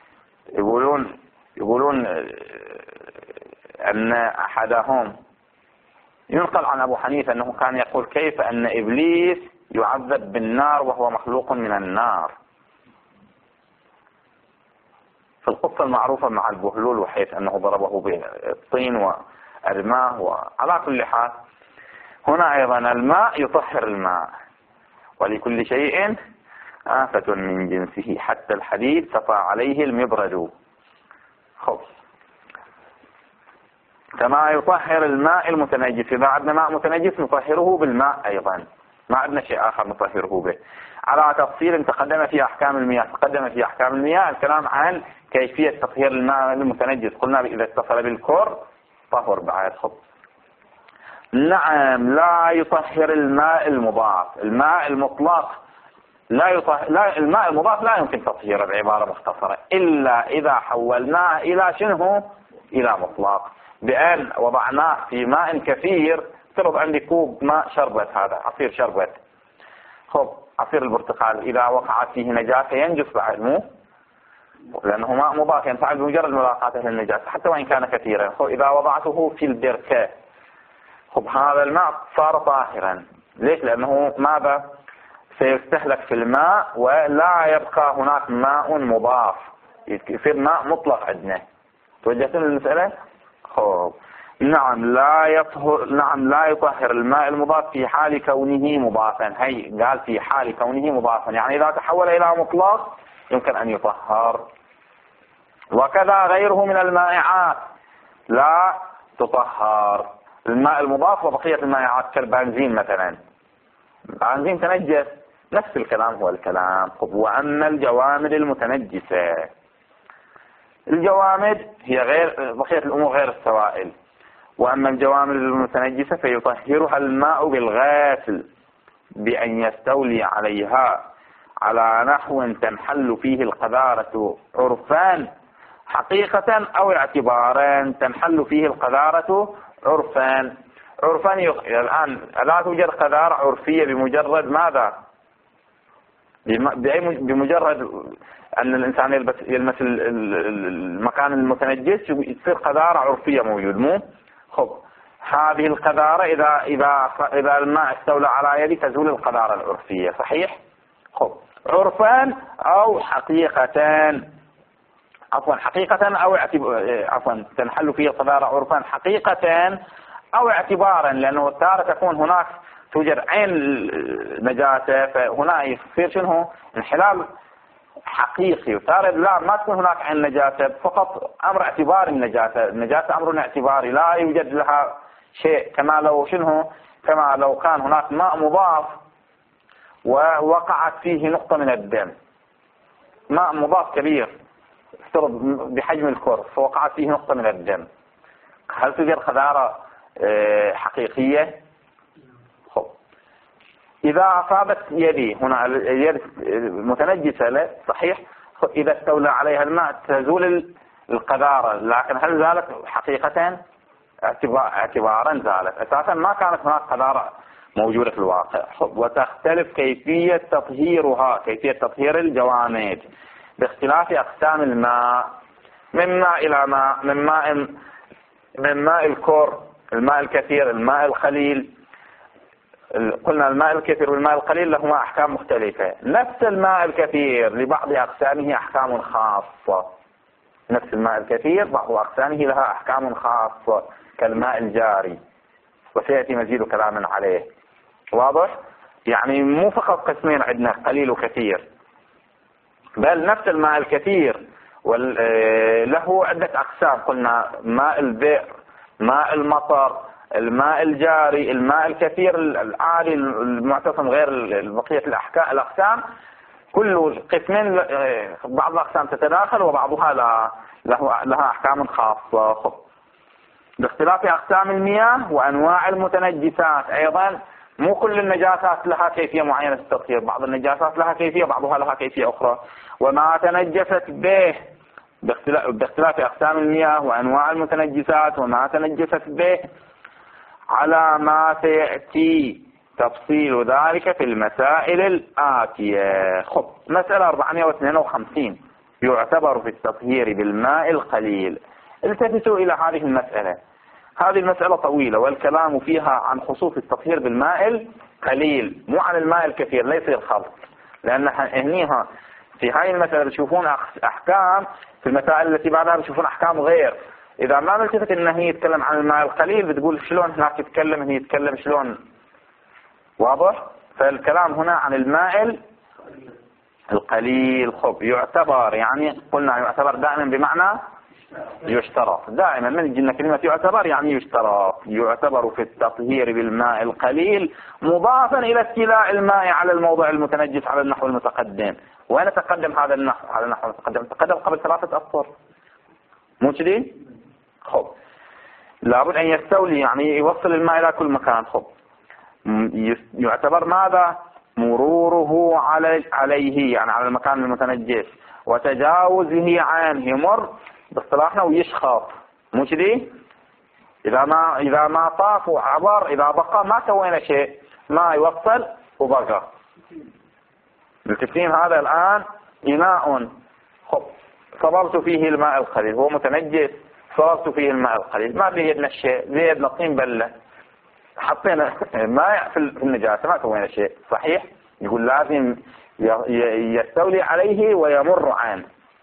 يقولون أن أحدهم ينقل عن أبو حنيفة أنه كان يقول كيف أن إبليس يعذب بالنار وهو مخلوق من النار. في القصة المعروفة مع البهلول وحيث أنه ضربه بالطين وأرماه. وعلى كل حال هنا أيضا الماء يطهر الماء، ولكل شيء آفة من جنسه حتى الحديد سطى عليه المبرد. كما يطهر الماء المتنجس. إذا عندنا ماء متنجس نطهره بالماء أيضا، ما عندنا شيء آخر نطهره به. على تفصيل تقدم في أحكام المياه. تقدم في أحكام المياه الكلام عن كيفية تطهير الماء المتنجس. قلنا إذا اتصل بالكور طهر بعد. نعم، لا يطهر الماء المضاف. الماء المطلق لا يطهر. لا، الماء المضاف لا يمكن تطهيره بعبارة مختصرة إلا إذا حولناه إلى شنو؟ إلى مطلق، بأن وضعناه في ماء كثير. افترض عندي كوب ماء شربت، هذا عصير شربت. عصير البرتقال إذا وقعت فيه نجاسة ينجس بعد، مو؟ لأنه ماء مضاف ينفعل بمجرد ملاقاته للنجاسة حتى وإن كان كثيرا. إذا وضعته في البركة هذا الماء صار طاهرا. ليش؟ لأنه ماذا؟ سيستهلك في الماء ولا يبقى هناك ماء مضاف، يصير ماء مطلق عندنا. توجهتم للمسألة؟ نعم لا يطهر الماء المضاف في حال كونه مضافا. هي قال في حال كونه مضافا، يعني إذا تحول إلى مطلق يمكن أن يطهر. وكذا غيره من المائعات لا تطهر. الماء المضاف وبقية المائعات كالبنزين مثلا، البنزين تنجس، نفس الكلام هو الكلام. وأما الجوامد المتنجسة، الجوامد هي غير بقية الأمور غير السوائل. وأما الجوامد المتنجسة فيطهرها الماء بالغاسل بأن يستولي عليها على نحو تنحل فيه القذارة عرفان حقيقة أو اعتبارا. تنحل فيه القذارة عرفان. الآن لا توجد قذارة عرفية بمجرد ماذا؟ بمجرد أن الإنسان يلمس المكان المتنجس يصير قذارة عرفية موجود، مو؟ هذه القذارة إذا الماء استولى على يدي تزول القذارة العرفية. صحيح؟ عرفان أو حقيقة. حقيقة أو تنحل فيه القذارة عرفان حقيقة أو اعتبارا، لأنه تارة تكون هناك توجد عين نجاسة، فهنا يصير شنو؟ انحلال حقيقي. وتارة لا، ما تكون هناك عين نجاسة، فقط أمر اعتباري. النجاسة أمر اعتباري لا يوجد لها شيء، كما لو كان هناك ماء مضاف ووقعت فيه نقطة من الدم، ماء مضاف كبير افترض بحجم الكرة فوقعت فيه نقطة من الدم، هل توجد قذارة حقيقية؟ خب إذا أصابت يدي هنا اليد متنجسة لا صحيح، إذا استولى عليها الماء تزول القذارة، لكن هل زالت حقيقة؟ اعتبارا زالت، أساسا ما كانت هناك قذارة موجودة في الواقع. وتختلف كيفية تطهيرها، كيفية تطهير الجوامد باختلاف أقسام الماء من ماء إلى ماء، من ماء الكور، الماء الكثير، الماء القليل. قلنا الماء الكثير والماء القليل لهما أحكام مختلفة. نفس الماء الكثير لبعض أقسامه أحكام خاصة، نفس الماء الكثير بعض أقسامه لها أحكام خاصة كالماء الجاري، وسيأتي مزيد كلام عليه. واضح؟ يعني مو فقط قسمين عندنا قليل وكثير، بل نفس الماء الكثير له عدة أقسام. قلنا ماء البئر، ماء المطر، الماء الجاري، الماء الكثير العالي المعتصم، غير بقية الأقسام. كل قسمين بعض الأقسام تتداخل وبعضها لها أحكام خاصة باختلاف أقسام المياه وأنواع المتنجسات. أيضا مو كل النجاسات لها كيفية معينة للتطهير، بعض النجاسات لها كيفية، بعضها لها كيفية أخرى. وما تنجست به باختلاف أقسام المياه وأنواع المتنجسات وما تنجست به على ما سيأتي تفصيل ذلك في المسائل الآتية. مسألة 452 يعتبر في التطهير بالماء القليل. التفتوا إلى هذه المسألة، هذه المسألة طويلة والكلام فيها عن خصوص التطهير بالماء القليل، مو عن الماء الكثير، لا يصير خلط. لأن هنيها في هاي المسألة بتشوفون أحكام، في المسائل التي بعدها بتشوفون أحكام غير. إذا ما نلتفت إن هي يتكلم عن الماء القليل بتقول شلون هناك يتكلم، هي يتكلم شلون. واضح؟ فالكلام هنا عن الماء القليل. يعتبر، يعني قلنا يعتبر دائما بمعنى يشترط، دائما من جينا كلمة يعتبر يعني يشترط. يعتبر في التطهير بالماء القليل مضافا إلى استيلاء الماء على الموضع المتنجس على النحو المتقدم. وين تقدم هذا النحو؟ على النحو المتقدم تقدم قبل 3 أسطر، مو كذي؟ لابد أن يستولي، يعني يوصل الماء إلى كل مكان. يعتبر ماذا؟ مروره عليه، يعني على المكان المتنجس، وتجاوزه عنه، يمر باصطلاحنا ويشخط، مو كذي؟ إذا ما طاف وعبر، إذا بقى ما سوينا شيء، ما يوصل وبقى. التفهيم هذا الآن إناء صبرت فيه الماء القليل، هو متنجس، صبرت فيه الماء القليل، ما بيدنا شيء، زيدنا طين بلة، حطينا ماء في النجاسة، ما سوينا شيء. صحيح؟ يقول لازم يستولي عليه ويمر عنه.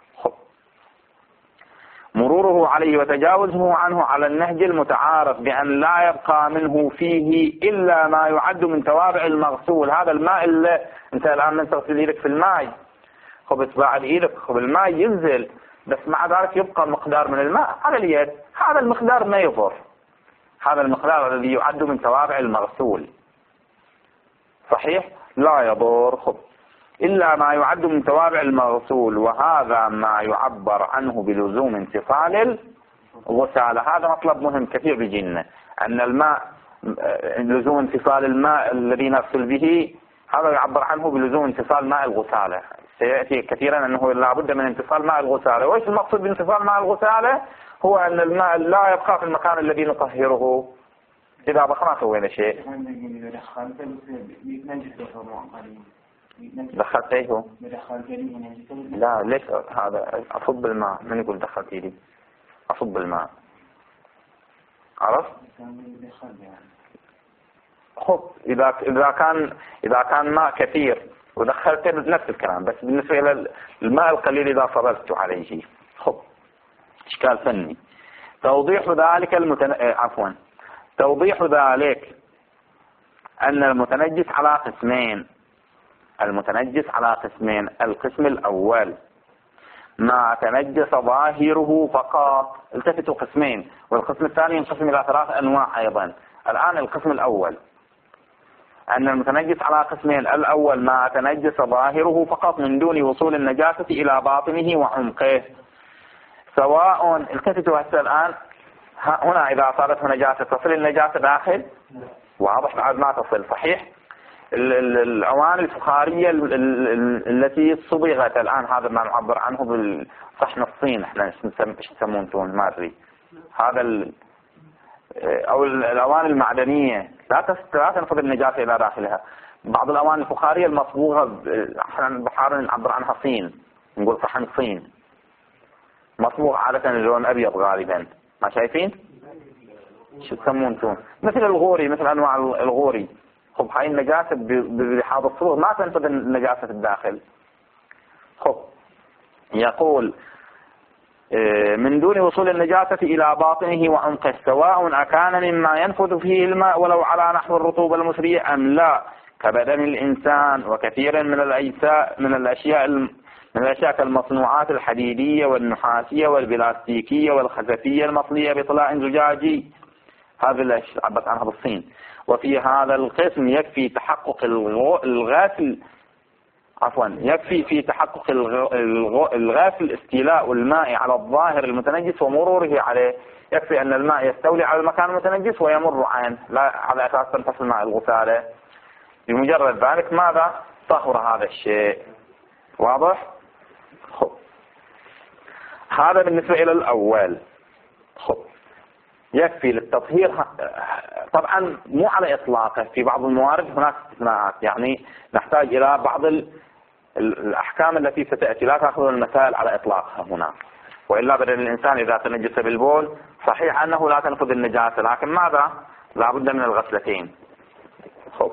مروره عليه وتجاوزه عنه على النهج المتعارف بأن لا يبقى منه فيه إلا ما يعد من توابع المغسول. هذا الماء اللي انت الآن من تغسل ايدك في الماء، بعد ايدك الماء ينزل، بس مع ذلك يبقى مقدار من الماء على اليد، هذا المقدار ما يضر، هذا المقدار الذي يعد من توابع المغسول. صحيح؟ لا يضر. إلا ما يعد من توابع المغسول، وهذا ما يعبر عنه بلزوم انفصال الغسالة. هذا مطلب مهم كثير بيجينا، أن الماء لزوم انفصال الماء الذي نغسل به، هذا يعبر عنه بلزوم انفصال ماء الغسالة. سيأتي كثيرا أنه لابد من انفصال ماء الغسالة. وإيش المقصود بانفصال ماء الغسالة؟ هو أن الماء لا يبقى في المكان الذي نطهره، إذا بقى ما سوينا شيء. دخلتيه؟ لا، ليش هذا؟ أصب الماء، من يقول دخلتي لي؟ أصب الماء، عرفت؟ إذا كان ماء كثير ودخلته نفس الكلام، بس بالنسبة إلى الماء القليل إذا صبرت عليه. إشكال فني. توضيح ذلك أن المتنجس على قسمين. القسم الأول ما تنجس ظاهره فقط، التفتوا قسمين، والقسم الثاني ينقسم إلى 3 أنواع أيضا. الآن القسم الأول أن المتنجس على قسمين: الأول ما تنجس ظاهره فقط من دون وصول النجاسة إلى باطنه وعمقه، سواء التفتوا هسه الآن هنا إذا صارت نجاسة تصل النجاسة داخل؟ واضح بعد ما تصل. صحيح. الأواني الفخارية التي صبغت الآن، هذا ما نعبر عنه بالصحن الصين، احنا ايش يسمونه ما ادري، هذا او الأواني المعدنية لا تنفذ النجاسة إلى داخلها. بعض الأواني الفخارية المصبوغة احنا بحار نعبر عنها صين، نقول صحن صين، مصبوغ عادة اللون أبيض غالبا، ما شايفين؟ شو تسمونه؟ مثل الغوري، مثل أنواع الغوري. خب هاي النجاسة بهذا الصبغ ما تنفذ النجاسة في الداخل. خب يقول من دون وصول النجاسة إلى باطنه وعمقه، سواء أكان مما ينفذ فيه الماء ولو على نحو الرطوبة المسرية أم لا، كبدن الإنسان وكثير من الأشياء كالمصنوعات الحديدية والنحاسية والبلاستيكية والخزفية المصلية بطلاء زجاجي. هذا اللي عبت عنها بالصين. وفي هذا القسم يكفي تحقق الغسل يكفي في تحقق الغسل استيلاء الماء على الظاهر المتنجس ومروره عليه. يكفي أن الماء يستولي على المكان المتنجس ويمر عنه، لا على أساس تنفصل مع الغسالة. بمجرد ذلك ماذا؟ طهر هذا الشيء. واضح؟ خب هذا بالنسبة إلى الأول. خب يكفي للتطهير. طبعا مو على إطلاقه، في بعض الموارد هناك استثناءات، يعني نحتاج إلى بعض الأحكام التي ستأتي، لا تأخذ المسائل على إطلاقها هنا. وإلا بدل الإنسان إذا تنجس بالبول صحيح أنه لا تنفذ النجاسة، لكن ماذا؟ لا بد من الغسلتين. خب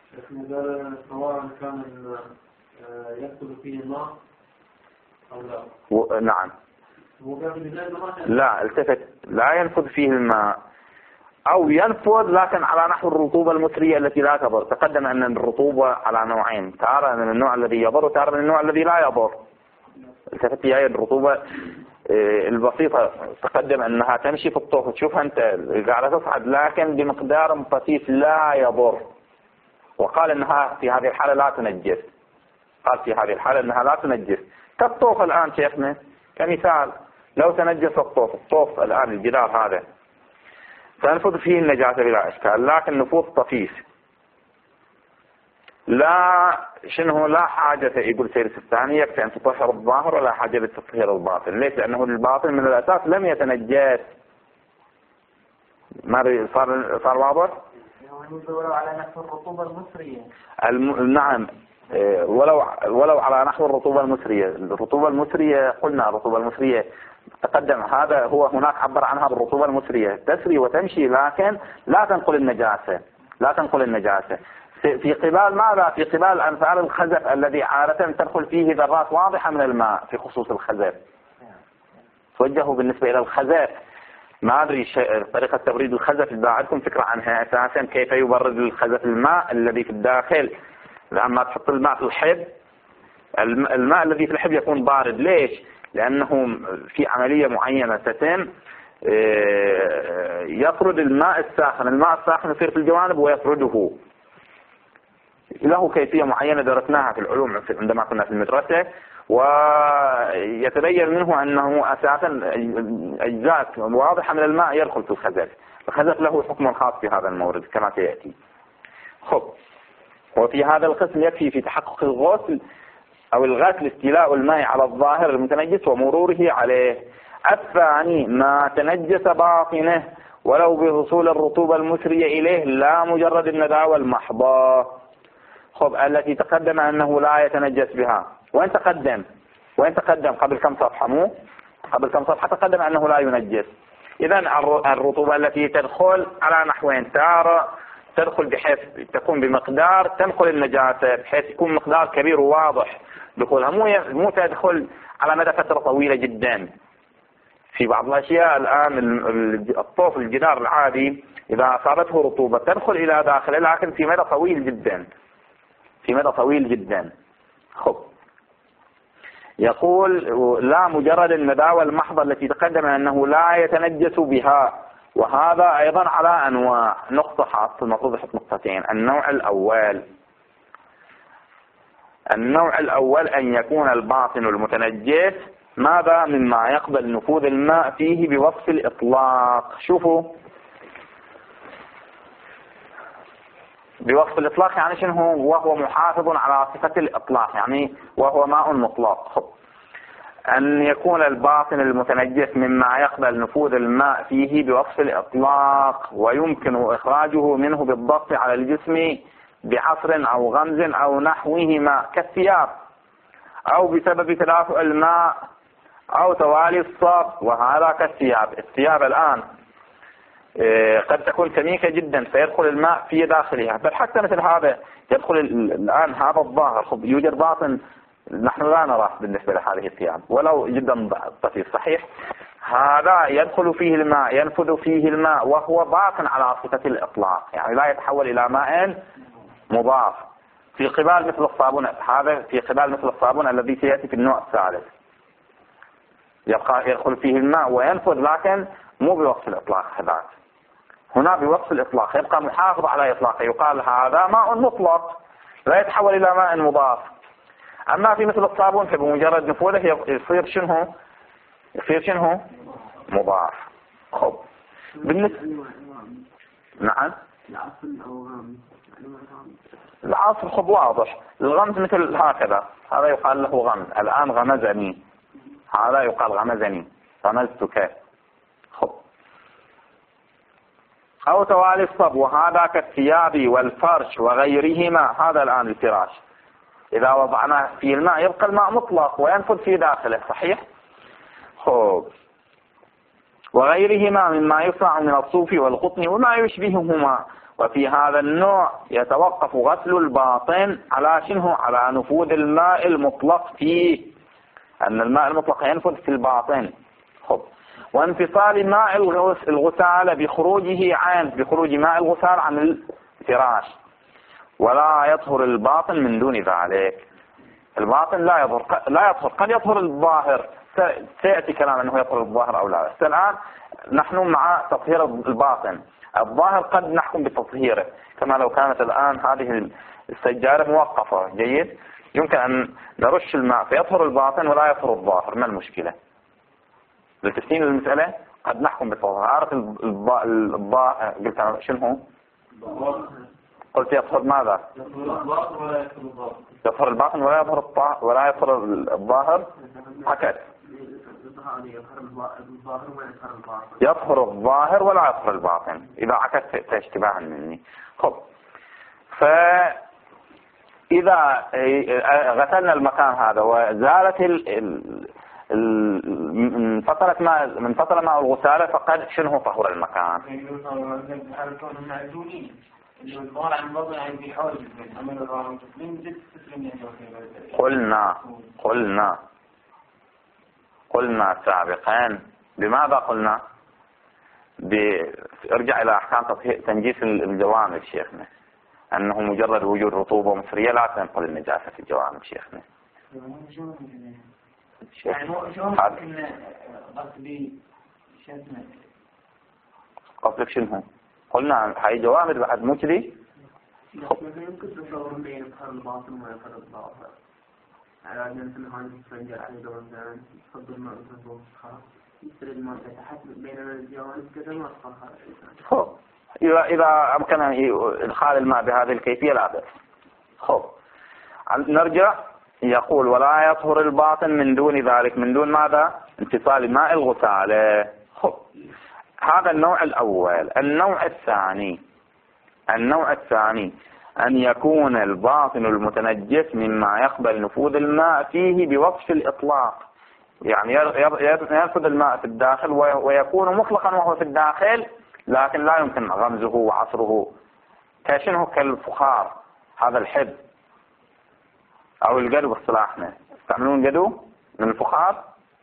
سواء كان يدخل فيه الماء أو لا. نعم. لا التفت، لا ينفذ فيه الماء أو ينفذ لكن على نحو الرطوبة المسرية التي لا تضر. تقدم أن الرطوبة على نوعين، تارة من النوع الذي يضر وتارة من النوع الذي لا يضر. التفت هي الرطوبة البسيطة، تقدم أنها تمشي في الطوف، تشوفها أنت قاعدة تصعد لكن بمقدار بسيط لا يضر. وقال أنها في هذه الحالة لا تنجس، قال في هذه الحالة أنها لا تنجس. كالطوف الآن شيخنا كمثال، لو تنجس الطوف الآن الجدار هذا تنفذ فيه النجاسة بلا إشكال، لكن نفوذ طفيف لا لا حاجة. يقول سيد السيستاني يكفي أن تطهر الظاهر ولا حاجة لتطهير الباطن. ليش؟ لأنه الباطن من الأساس لم يتنجس. ما صار واضح؟ ولو على نحو الرطوبة المسرية. نعم، ولو على نحو الرطوبة المسرية. الرطوبة المسرية قلنا الرطوبة المسرية تقدم، هذا هو هناك عبر عنها بالرطوبة المسرية، تسري وتمشي لكن لا تنقل النجاسة. في قبال ماذا؟ في قبال أمثال الخزف الذي عادة تدخل فيه ذرات واضحة من الماء. في خصوص الخزف توجهوا بالنسبة إلى الخزف، ما أدري طريقة تبريد الخزف إذا عندكم فكرة عنها أساسا، كيف يبرد الخزف الماء الذي في الداخل. لما تحط الماء في الحب، الماء الذي في الحب يكون بارد. ليش؟ لأنه في عملية معينة تتم، يطرد الماء الساخن يصير في الجوانب ويطرده. له كيفية معينة درسناها في العلوم عندما كنا في المدرسة، ويتبين منه أنه أساسا أجزاء واضحة من الماء يدخل في الخزف. الخزف له حكم خاص في هذا المورد كما سيأتي. خب وفي هذا القسم يكفي في تحقق الغسل أو الغسل استيلاء الماء على الظاهر المتنجس ومروره عليه. الثاني ما تنجس باطنه ولو بحصول الرطوبة المسرية إليه لا مجرد النداوة المحضة. خب التي تقدم أنه لا يتنجس بها. وين تقدم قبل كم صفحة؟ مو قبل كم صفحة تقدم أنه لا ينجس. إذن الرطوبة التي تدخل على نحوين، تارة تدخل بحيث تكون بمقدار تنقل النجاسة بحيث يكون مقدار كبير وواضح دخولها، مو تدخل على مدى فترة طويلة جدا. في بعض الأشياء الآن الطوف الجدار العادي إذا أصابته رطوبة تدخل إلى داخله لكن في مدى طويل جدا. خب يقول لا مجرد النداوة المحضة التي تقدم أنه لا يتنجس بها وهذا أيضا على أنواع. نقطة حاطة المفروض يحط نقطتين. النوع الأول أن يكون الباطن المتنجس ماذا؟ مما يقبل نفوذ الماء فيه بوصف الإطلاق. شوفوا، بوصف الإطلاق يعني شنو؟ وهو محافظ على صفة الإطلاق، يعني وهو ماء مطلق. أن يكون الباطن المتنجس مما يقبل نفوذ الماء فيه بوصف الإطلاق، ويمكن إخراجه منه بالضغط على الجسم بعصر أو غمز أو نحوهما كالثياب، أو بسبب تدافع الماء أو توالي الصب، وهذا كالثياب. الثياب الآن قد تكون سميكة جدا فيدخل الماء في داخلها، بل حتى مثل هذا يدخل الآن هذا الظاهر، يوجد باطن نحن لا نراه بالنسبة لهذه الثياب ولو جدا طفيف، صحيح؟ هذا يدخل فيه الماء، ينفذ فيه الماء، وهو باطن على صفة الإطلاق، يعني لا يتحول إلى ماء مضاف. في قبال مثل الصابون، هذا في قبال مثل الصابون الذي سيأتي في النوع الثالث، يبقى يدخل فيه الماء وينفذ، لكن مو بوصف الإطلاق. هذا هنا بوصف الإطلاق يبقى محافظ على إطلاقه، يقال هذا ماء مطلق لا يتحول إلى ماء مضاف. أما في مثل الصابون فبمجرد نفوذه يصير شنو؟ مضاف. خب نعم، العصر خب واضح. الغمز مثل هكذا، هذا يقال له غمز. الآن غمزني، هذا يقال غمزني، غمزتك. خب أو توالي الصب، وهذا كالثياب والفرش وغيرهما. هذا الآن الفراش إذا وضعناه في الماء يبقى الماء مطلق وينفذ في داخله، صحيح؟ خب وغيرهما مما يصنع من الصوف والقطن وما يشبههما. وفي هذا النوع يتوقف غسل الباطن على شنو؟ على نفوذ الماء المطلق فيه، أن الماء المطلق ينفذ في الباطن. خب وانفصال ماء الغسال بخروج ماء الغسال عن الفراش، ولا يطهر الباطن من دون ذلك. الباطن لا يطهر، قد يطهر الظاهر، سيأتي كلام أنه يطهر الظاهر أو لا. الآن نحن مع تطهير الباطن. الظاهر قد نحكم بتطهيره، كما لو كانت الآن هذه السجارة موقفة جيد، يمكن أن نرش الماء فيطهر الباطن ولا يطهر الظاهر، ما المشكلة؟ لتسهيل المسألة قد نحكم بطهارة قلت شنو؟ قلت يطهر ماذا؟ يطهر الباطن ولا يطهر الظاهر. حكت يطهر الظاهر ولا يطهر الباطن. إذا عكست اشتباها مني. خب فإذا غسلنا المكان هذا وزالت انفصل ماء الغسالة، فقد شنو طهر المكان. قلنا سابقا بماذا قلنا؟ ارجع إلى أحكام تنجيس الجوانب شيخنا، أنه مجرد وجود رطوبة مصرية لا تنقل النجاسة في الجوانب شيخنا. قصدك شنو؟ قلنا هاي جوانب بعد مو كذي. يمكن تصور بين يظهر الباطن ويظهر الظاهر على مثل هذه الفنجر على جوانب يفضل الماء يظهر يصير الماء تحت بين الجوانب كذا ما خب إذا أمكن إدخال الماء بهذه الكيفية لا بأس. خب نرجع. يقول ولا يطهر الباطن من دون ذلك، من دون ماذا؟ انفصال ماء الغسالة. خب هذا النوع الأول. النوع الثاني أن يكون الباطن المتنجس مما يقبل نفوذ الماء فيه بوصف الإطلاق، يعني ينفذ الماء في الداخل ويكون مطلقا وهو في الداخل، لكن لا يمكن غمزه وعصره، كشنه كالفخار، هذا الحب أو القدو باصطلاحنا. يستعملون قدو من الفخار.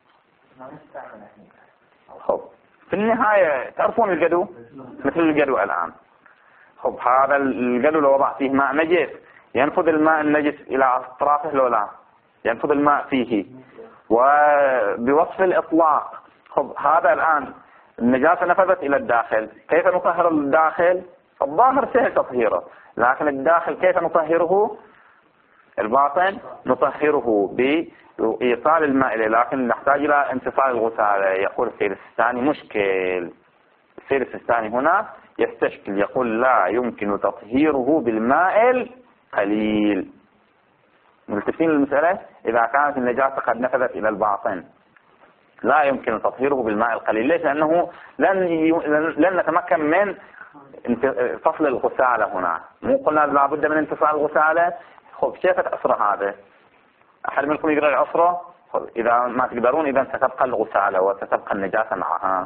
خب في النهاية تعرفون القدو مثل القدو الآن. خب هذا القدو لو وضع فيه ماء نجس ينفذ الماء النجس إلى أطرافه لو لا ينفذ الماء فيه وبوصف الإطلاق. خب هذا الآن النجاسة نفذت إلى الداخل، كيف نطهر الداخل؟ الظاهر سهل تطهيره، لكن الداخل كيف نطهره؟ الباطن نطهره بإيصال الماء إليه، لكن نحتاج إلى انفصال الغسالة. يقول السيد السيستاني مشكل. السيد السيستاني هنا يستشكل، يقول لا يمكن تطهيره بالماء القليل. ملتفتين للمسألة؟ إذا كانت النجاسة قد نفذت إلى الباطن لا يمكن تطهيره بالماء القليل. ليش؟ لأنه لن نتمكن من فصل الغسالة هنا. مو قلنا لابد من انفصال الغسالة؟ خب كيف تأثر هذا؟ أحد منكم يقرأ العصرة؟ إذا ما تقدرون إذا ستبقى الغسالة وستبقى النجاسة معها.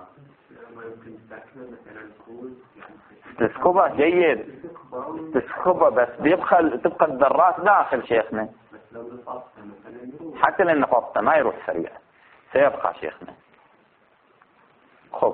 تسكبه جيد، تسكبه بس تبقى الذرات داخل شيخنا. حتى لأن نفضته ما يروح سريع سيبقى شيخنا. خب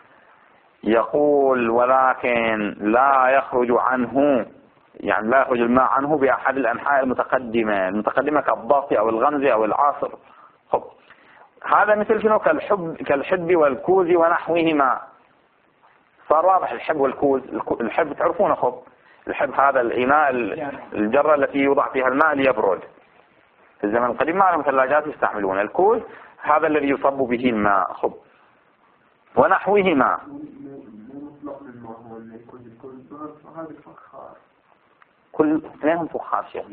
يقول ولكن لا يخرج عنه، يعني لا يخرج الماء عنه بأحد الأنحاء المتقدمة كالضغط أو الغمز أو العاصر. خب هذا مثل شنو؟ كالحب والكوز ونحوهما. صار واضح الحب والكوز. الحب تعرفونه. خب الحب هذا الإناء الجرة التي يوضع فيها الماء ليبرد. في الزمن القديم ما لهم ثلاجات يستعملون. الكوز هذا الذي يصب به الماء. خب ونحوهما. كل اثنينهم فخار شيخ.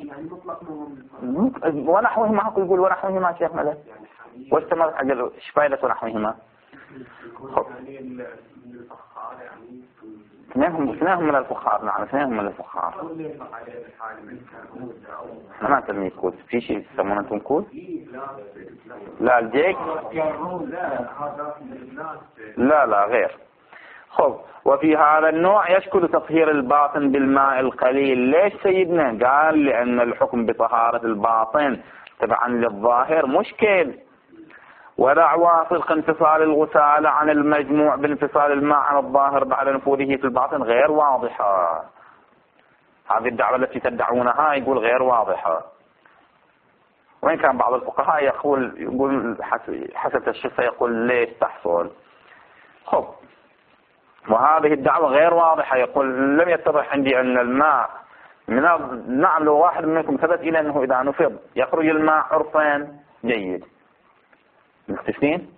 ونحوهما يقول ونحوهما شيخ ماذا؟ واستمر أجل شفايلة ونحوهما. اثنينهم من الفخار. نعم اثنينهم من الفخار. احنا ما نسميه كوز. في شيء يسمونه انتم كوز؟ لا الجيك لا غير. خب وفي هذا النوع يشكل تطهير الباطن بالماء القليل. ليش سيدنا؟ قال لأن الحكم بطهارة الباطن تبعا للظاهر مشكل. ودعوى صدق انفصال الغسالة عن المجموع بانفصال الماء عن الظاهر بعد نفوذه في الباطن غير واضحة. هذه الدعوة التي تدعونها يقول غير واضحة. وإن كان بعض الفقهاء يقول حسب الشفة يقول ليش تحصل. خب وهذه الدعوة غير واضحة. يقول لم يتضح عندي أن الماء نعم لو واحد منكم ثبت إلى أنه إذا نفض يخرج الماء عرفا جيد. مختلفين؟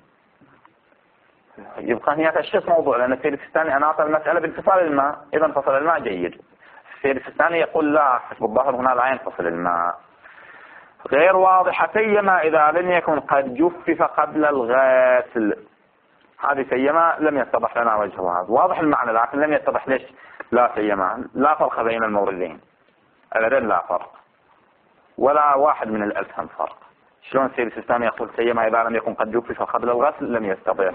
يبقى هي تشخيص موضوع، لأن السيد السيستاني أناط المسألة بانفصال الماء. إذا انفصل الماء جيد. السيد السيستاني يقول لا، حسب الظاهر هنا لا ينفصل الماء. غير واضحة سيما إذا لم يكن قد جفف قبل الغسل. هذه سيما لم يتضح لنا وجهها. واضح المعنى لكن لم يتضح ليش لا سيما. لا فرق بين الموردين أبدا، لا فرق ولا واحد من الألف هم فرق. شلون السيد السيستاني يقول سيما إذا لم يكن قد جفف قبل الغسل لم يستطيع.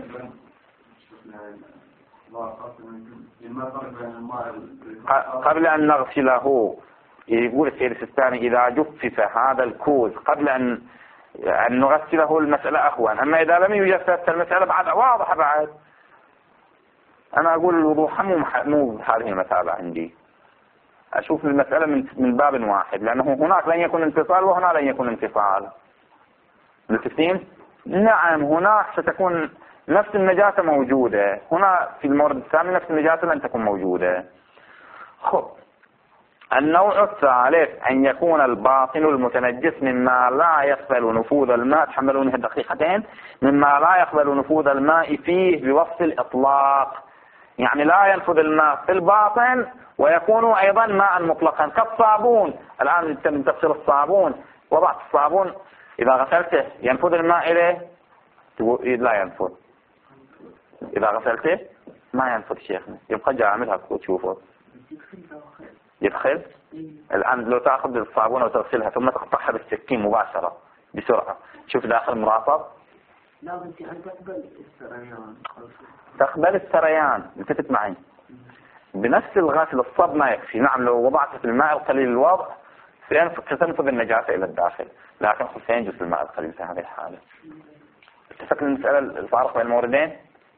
قبل أن نغسله يقول السيد السيستاني إذا جفف هذا الكوز قبل أن نغسله المسألة أخوان. أما إذا لم يجفف المسألة بعد واضحة. بعد أنا أقول الوضوح مو هذه المسألة عندي. أشوف المسألة من باب واحد، لأنه هناك لن يكون انفصال وهنا لن يكون انفصال. ملتفتين؟ نعم هناك ستكون نفس النجاسة موجودة، هنا في المورد الثاني نفس النجاسة لن تكون موجودة. خب النوع الثالث أن يكون الباطن المتنجس مما لا يقبل نفوذ الماء. تحملونه دقيقتين. مما لا يقبل نفوذ الماء فيه بوصف الإطلاق، يعني لا ينفذ الماء في الباطن ويكون أيضا ماء مطلقا كالصابون. الآن تغسل الصابون، وضعت الصابون إذا غسلته ينفذ الماء إليه؟ لا ينفذ. إذا غسلته ما ينفذ شيخنا، يبقى جامد تشوفه يدخل. الآن لو تأخذ الصابون وتغسلها ثم تقطعها بالسكين مباشرة بسرعة، شوف داخل مرافض. لا بس أن تقبل السريان. تقبل السريان. التفت معي. بنفس الغسل الصب ما يكفي. نعم لو وضعت في الماء القليل الوضع ستنفذ النجاسة إلى الداخل، لكن سينجس الماء القليل في هذه الحالة. اتفق المسألة الفارق بين الموردين.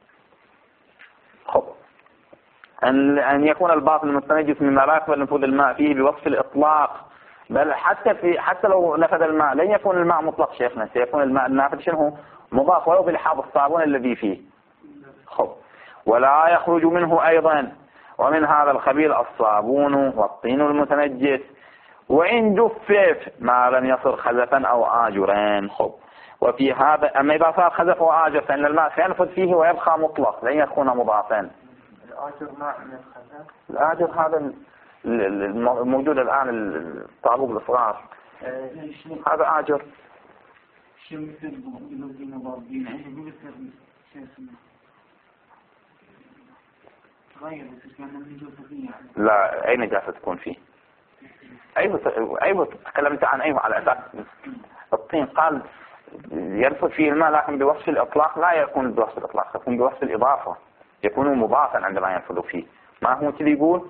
خب أن يكون الباطن المتنجس مما لا يقبل نفوذ الماء فيه بوصف الإطلاق. بل حتى لو نفذ الماء لن يكون الماء مطلق شيخنا، سيكون الماء النافذ شنو؟ مضاف ولو بلحاظ الصابون الذي فيه. ولا يخرج منه أيضا. ومن هذا القبيل الصابون والطين المتنجس وإن جفف ما لم يصر خزفا أو آجرا. وفي هذا أما إذا صار خزف وآجر فإن الماء سينفذ فيه ويبقى مطلق لن يكون مضافا. الآجر ماء من الخزف. الآجر هذا الموجود الآن الطابوق الصغار هذا آجر. لا أي نجاسة تكون فيه؟ أيوة تكلمت عن أيوة على أساس الطين قال ينفذ فيه الماء لكن بوصف الإطلاق لا يكون بوصف الإطلاق يكون بوصف الإضافة يكون مضافا عندما ينفذ فيه. ما هو كذا يقول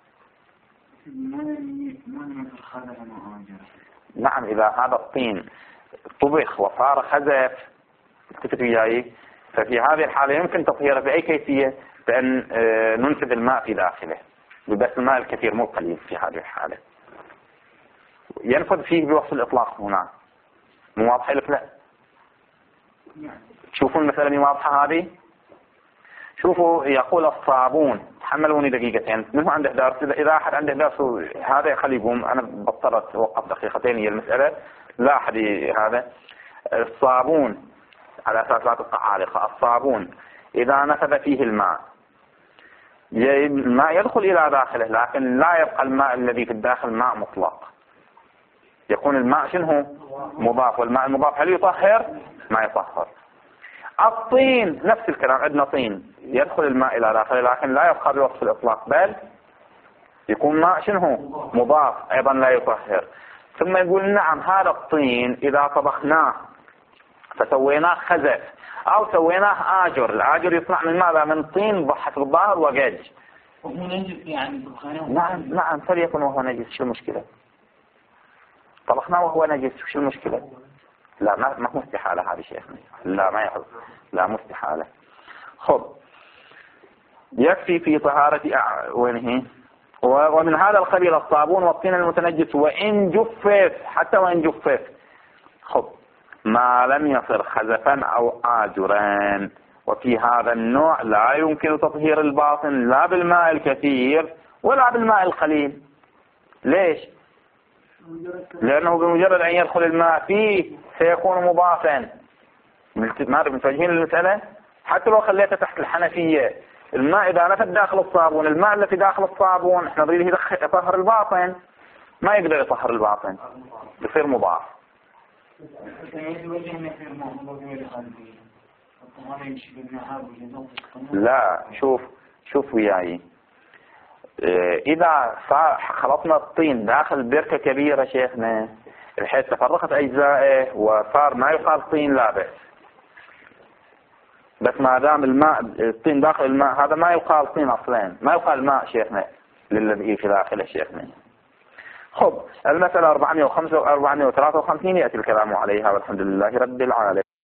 نعم إذا هذا الطين طبخ وصار خزف اتفق وياي ففي هذه الحالة يمكن تطهيره بأي كيفية بأن ننفذ الماء في داخله بس الماء الكثير مو قليل. في هذه الحالة ينفذ فيه بوصف الإطلاق هنا. مو واضحة لك؟ لا شوفوا المسألة واضحة هذه. شوفوا يقول الصابون تحملوني دقيقتين منه عنده درس. إذا أحد عنده درس هذا خلي يقوم أنا بضطر أتوقف دقيقتين هي المسألة لا أحد هذا. الصابون على أساس لا تبقى عالقة. الصابون إذا نفذ فيه الماء يدخل إلى داخله لكن لا يبقى الماء الذي في الداخل ماء مطلق يكون الماء شنو مضاف. والماء المضاف هل يطهر؟ ما يطهر. الطين نفس الكلام عندنا طين يدخل الماء إلى داخله لكن لا يبقى بوصف الإطلاق بل يكون ماء شنو مضاف أيضا لا يطهر. ثم يقول نعم هذا الطين إذا طبخناه فسويناه خزف أو سويناه آجر. الآجر يصنع من ماذا؟ من طين ضحت الظاهر وقج وهو نجس يعني نعم فليكن وهو نجس شو المشكلة؟ طبخناه وهو نجس شو المشكلة؟ لا ما مستحالة هذه شيخنا. لا ما يحصل لا مستحالة. يكفي في طهارة وينه. ومن هذا القبيل الصابون والطين المتنجس وإن جفف حتى وإن جفف ما لم يصر خزفا أو آجرا. وفي هذا النوع لا يمكن تطهير الباطن لا بالماء الكثير ولا بالماء القليل. ليش؟ لأنه بمجرد أن يدخل الماء فيه سيكون مضافا. متوجهين المسألة؟ حتى لو خليته تحت الحنفية الماء إذا نفذ داخل الصابون الماء اللي في داخل الصابون احنا نريد يطهر الباطن ما يقدر يطهر الباطن يصير مضاف. لا شوف وياي إذا خلطنا الطين داخل بركة كبيرة شيخنا بحيث تفرقت أجزائه وصار ما يقال طين لا بس ما دام الماء الطين داخل الماء هذا ما يقال طين أصلا ما يقال ماء شيخنا للذي في داخله شيخنا. المسألة 405 و 453 يأتي الكلام عليها والحمد لله رب العالمين.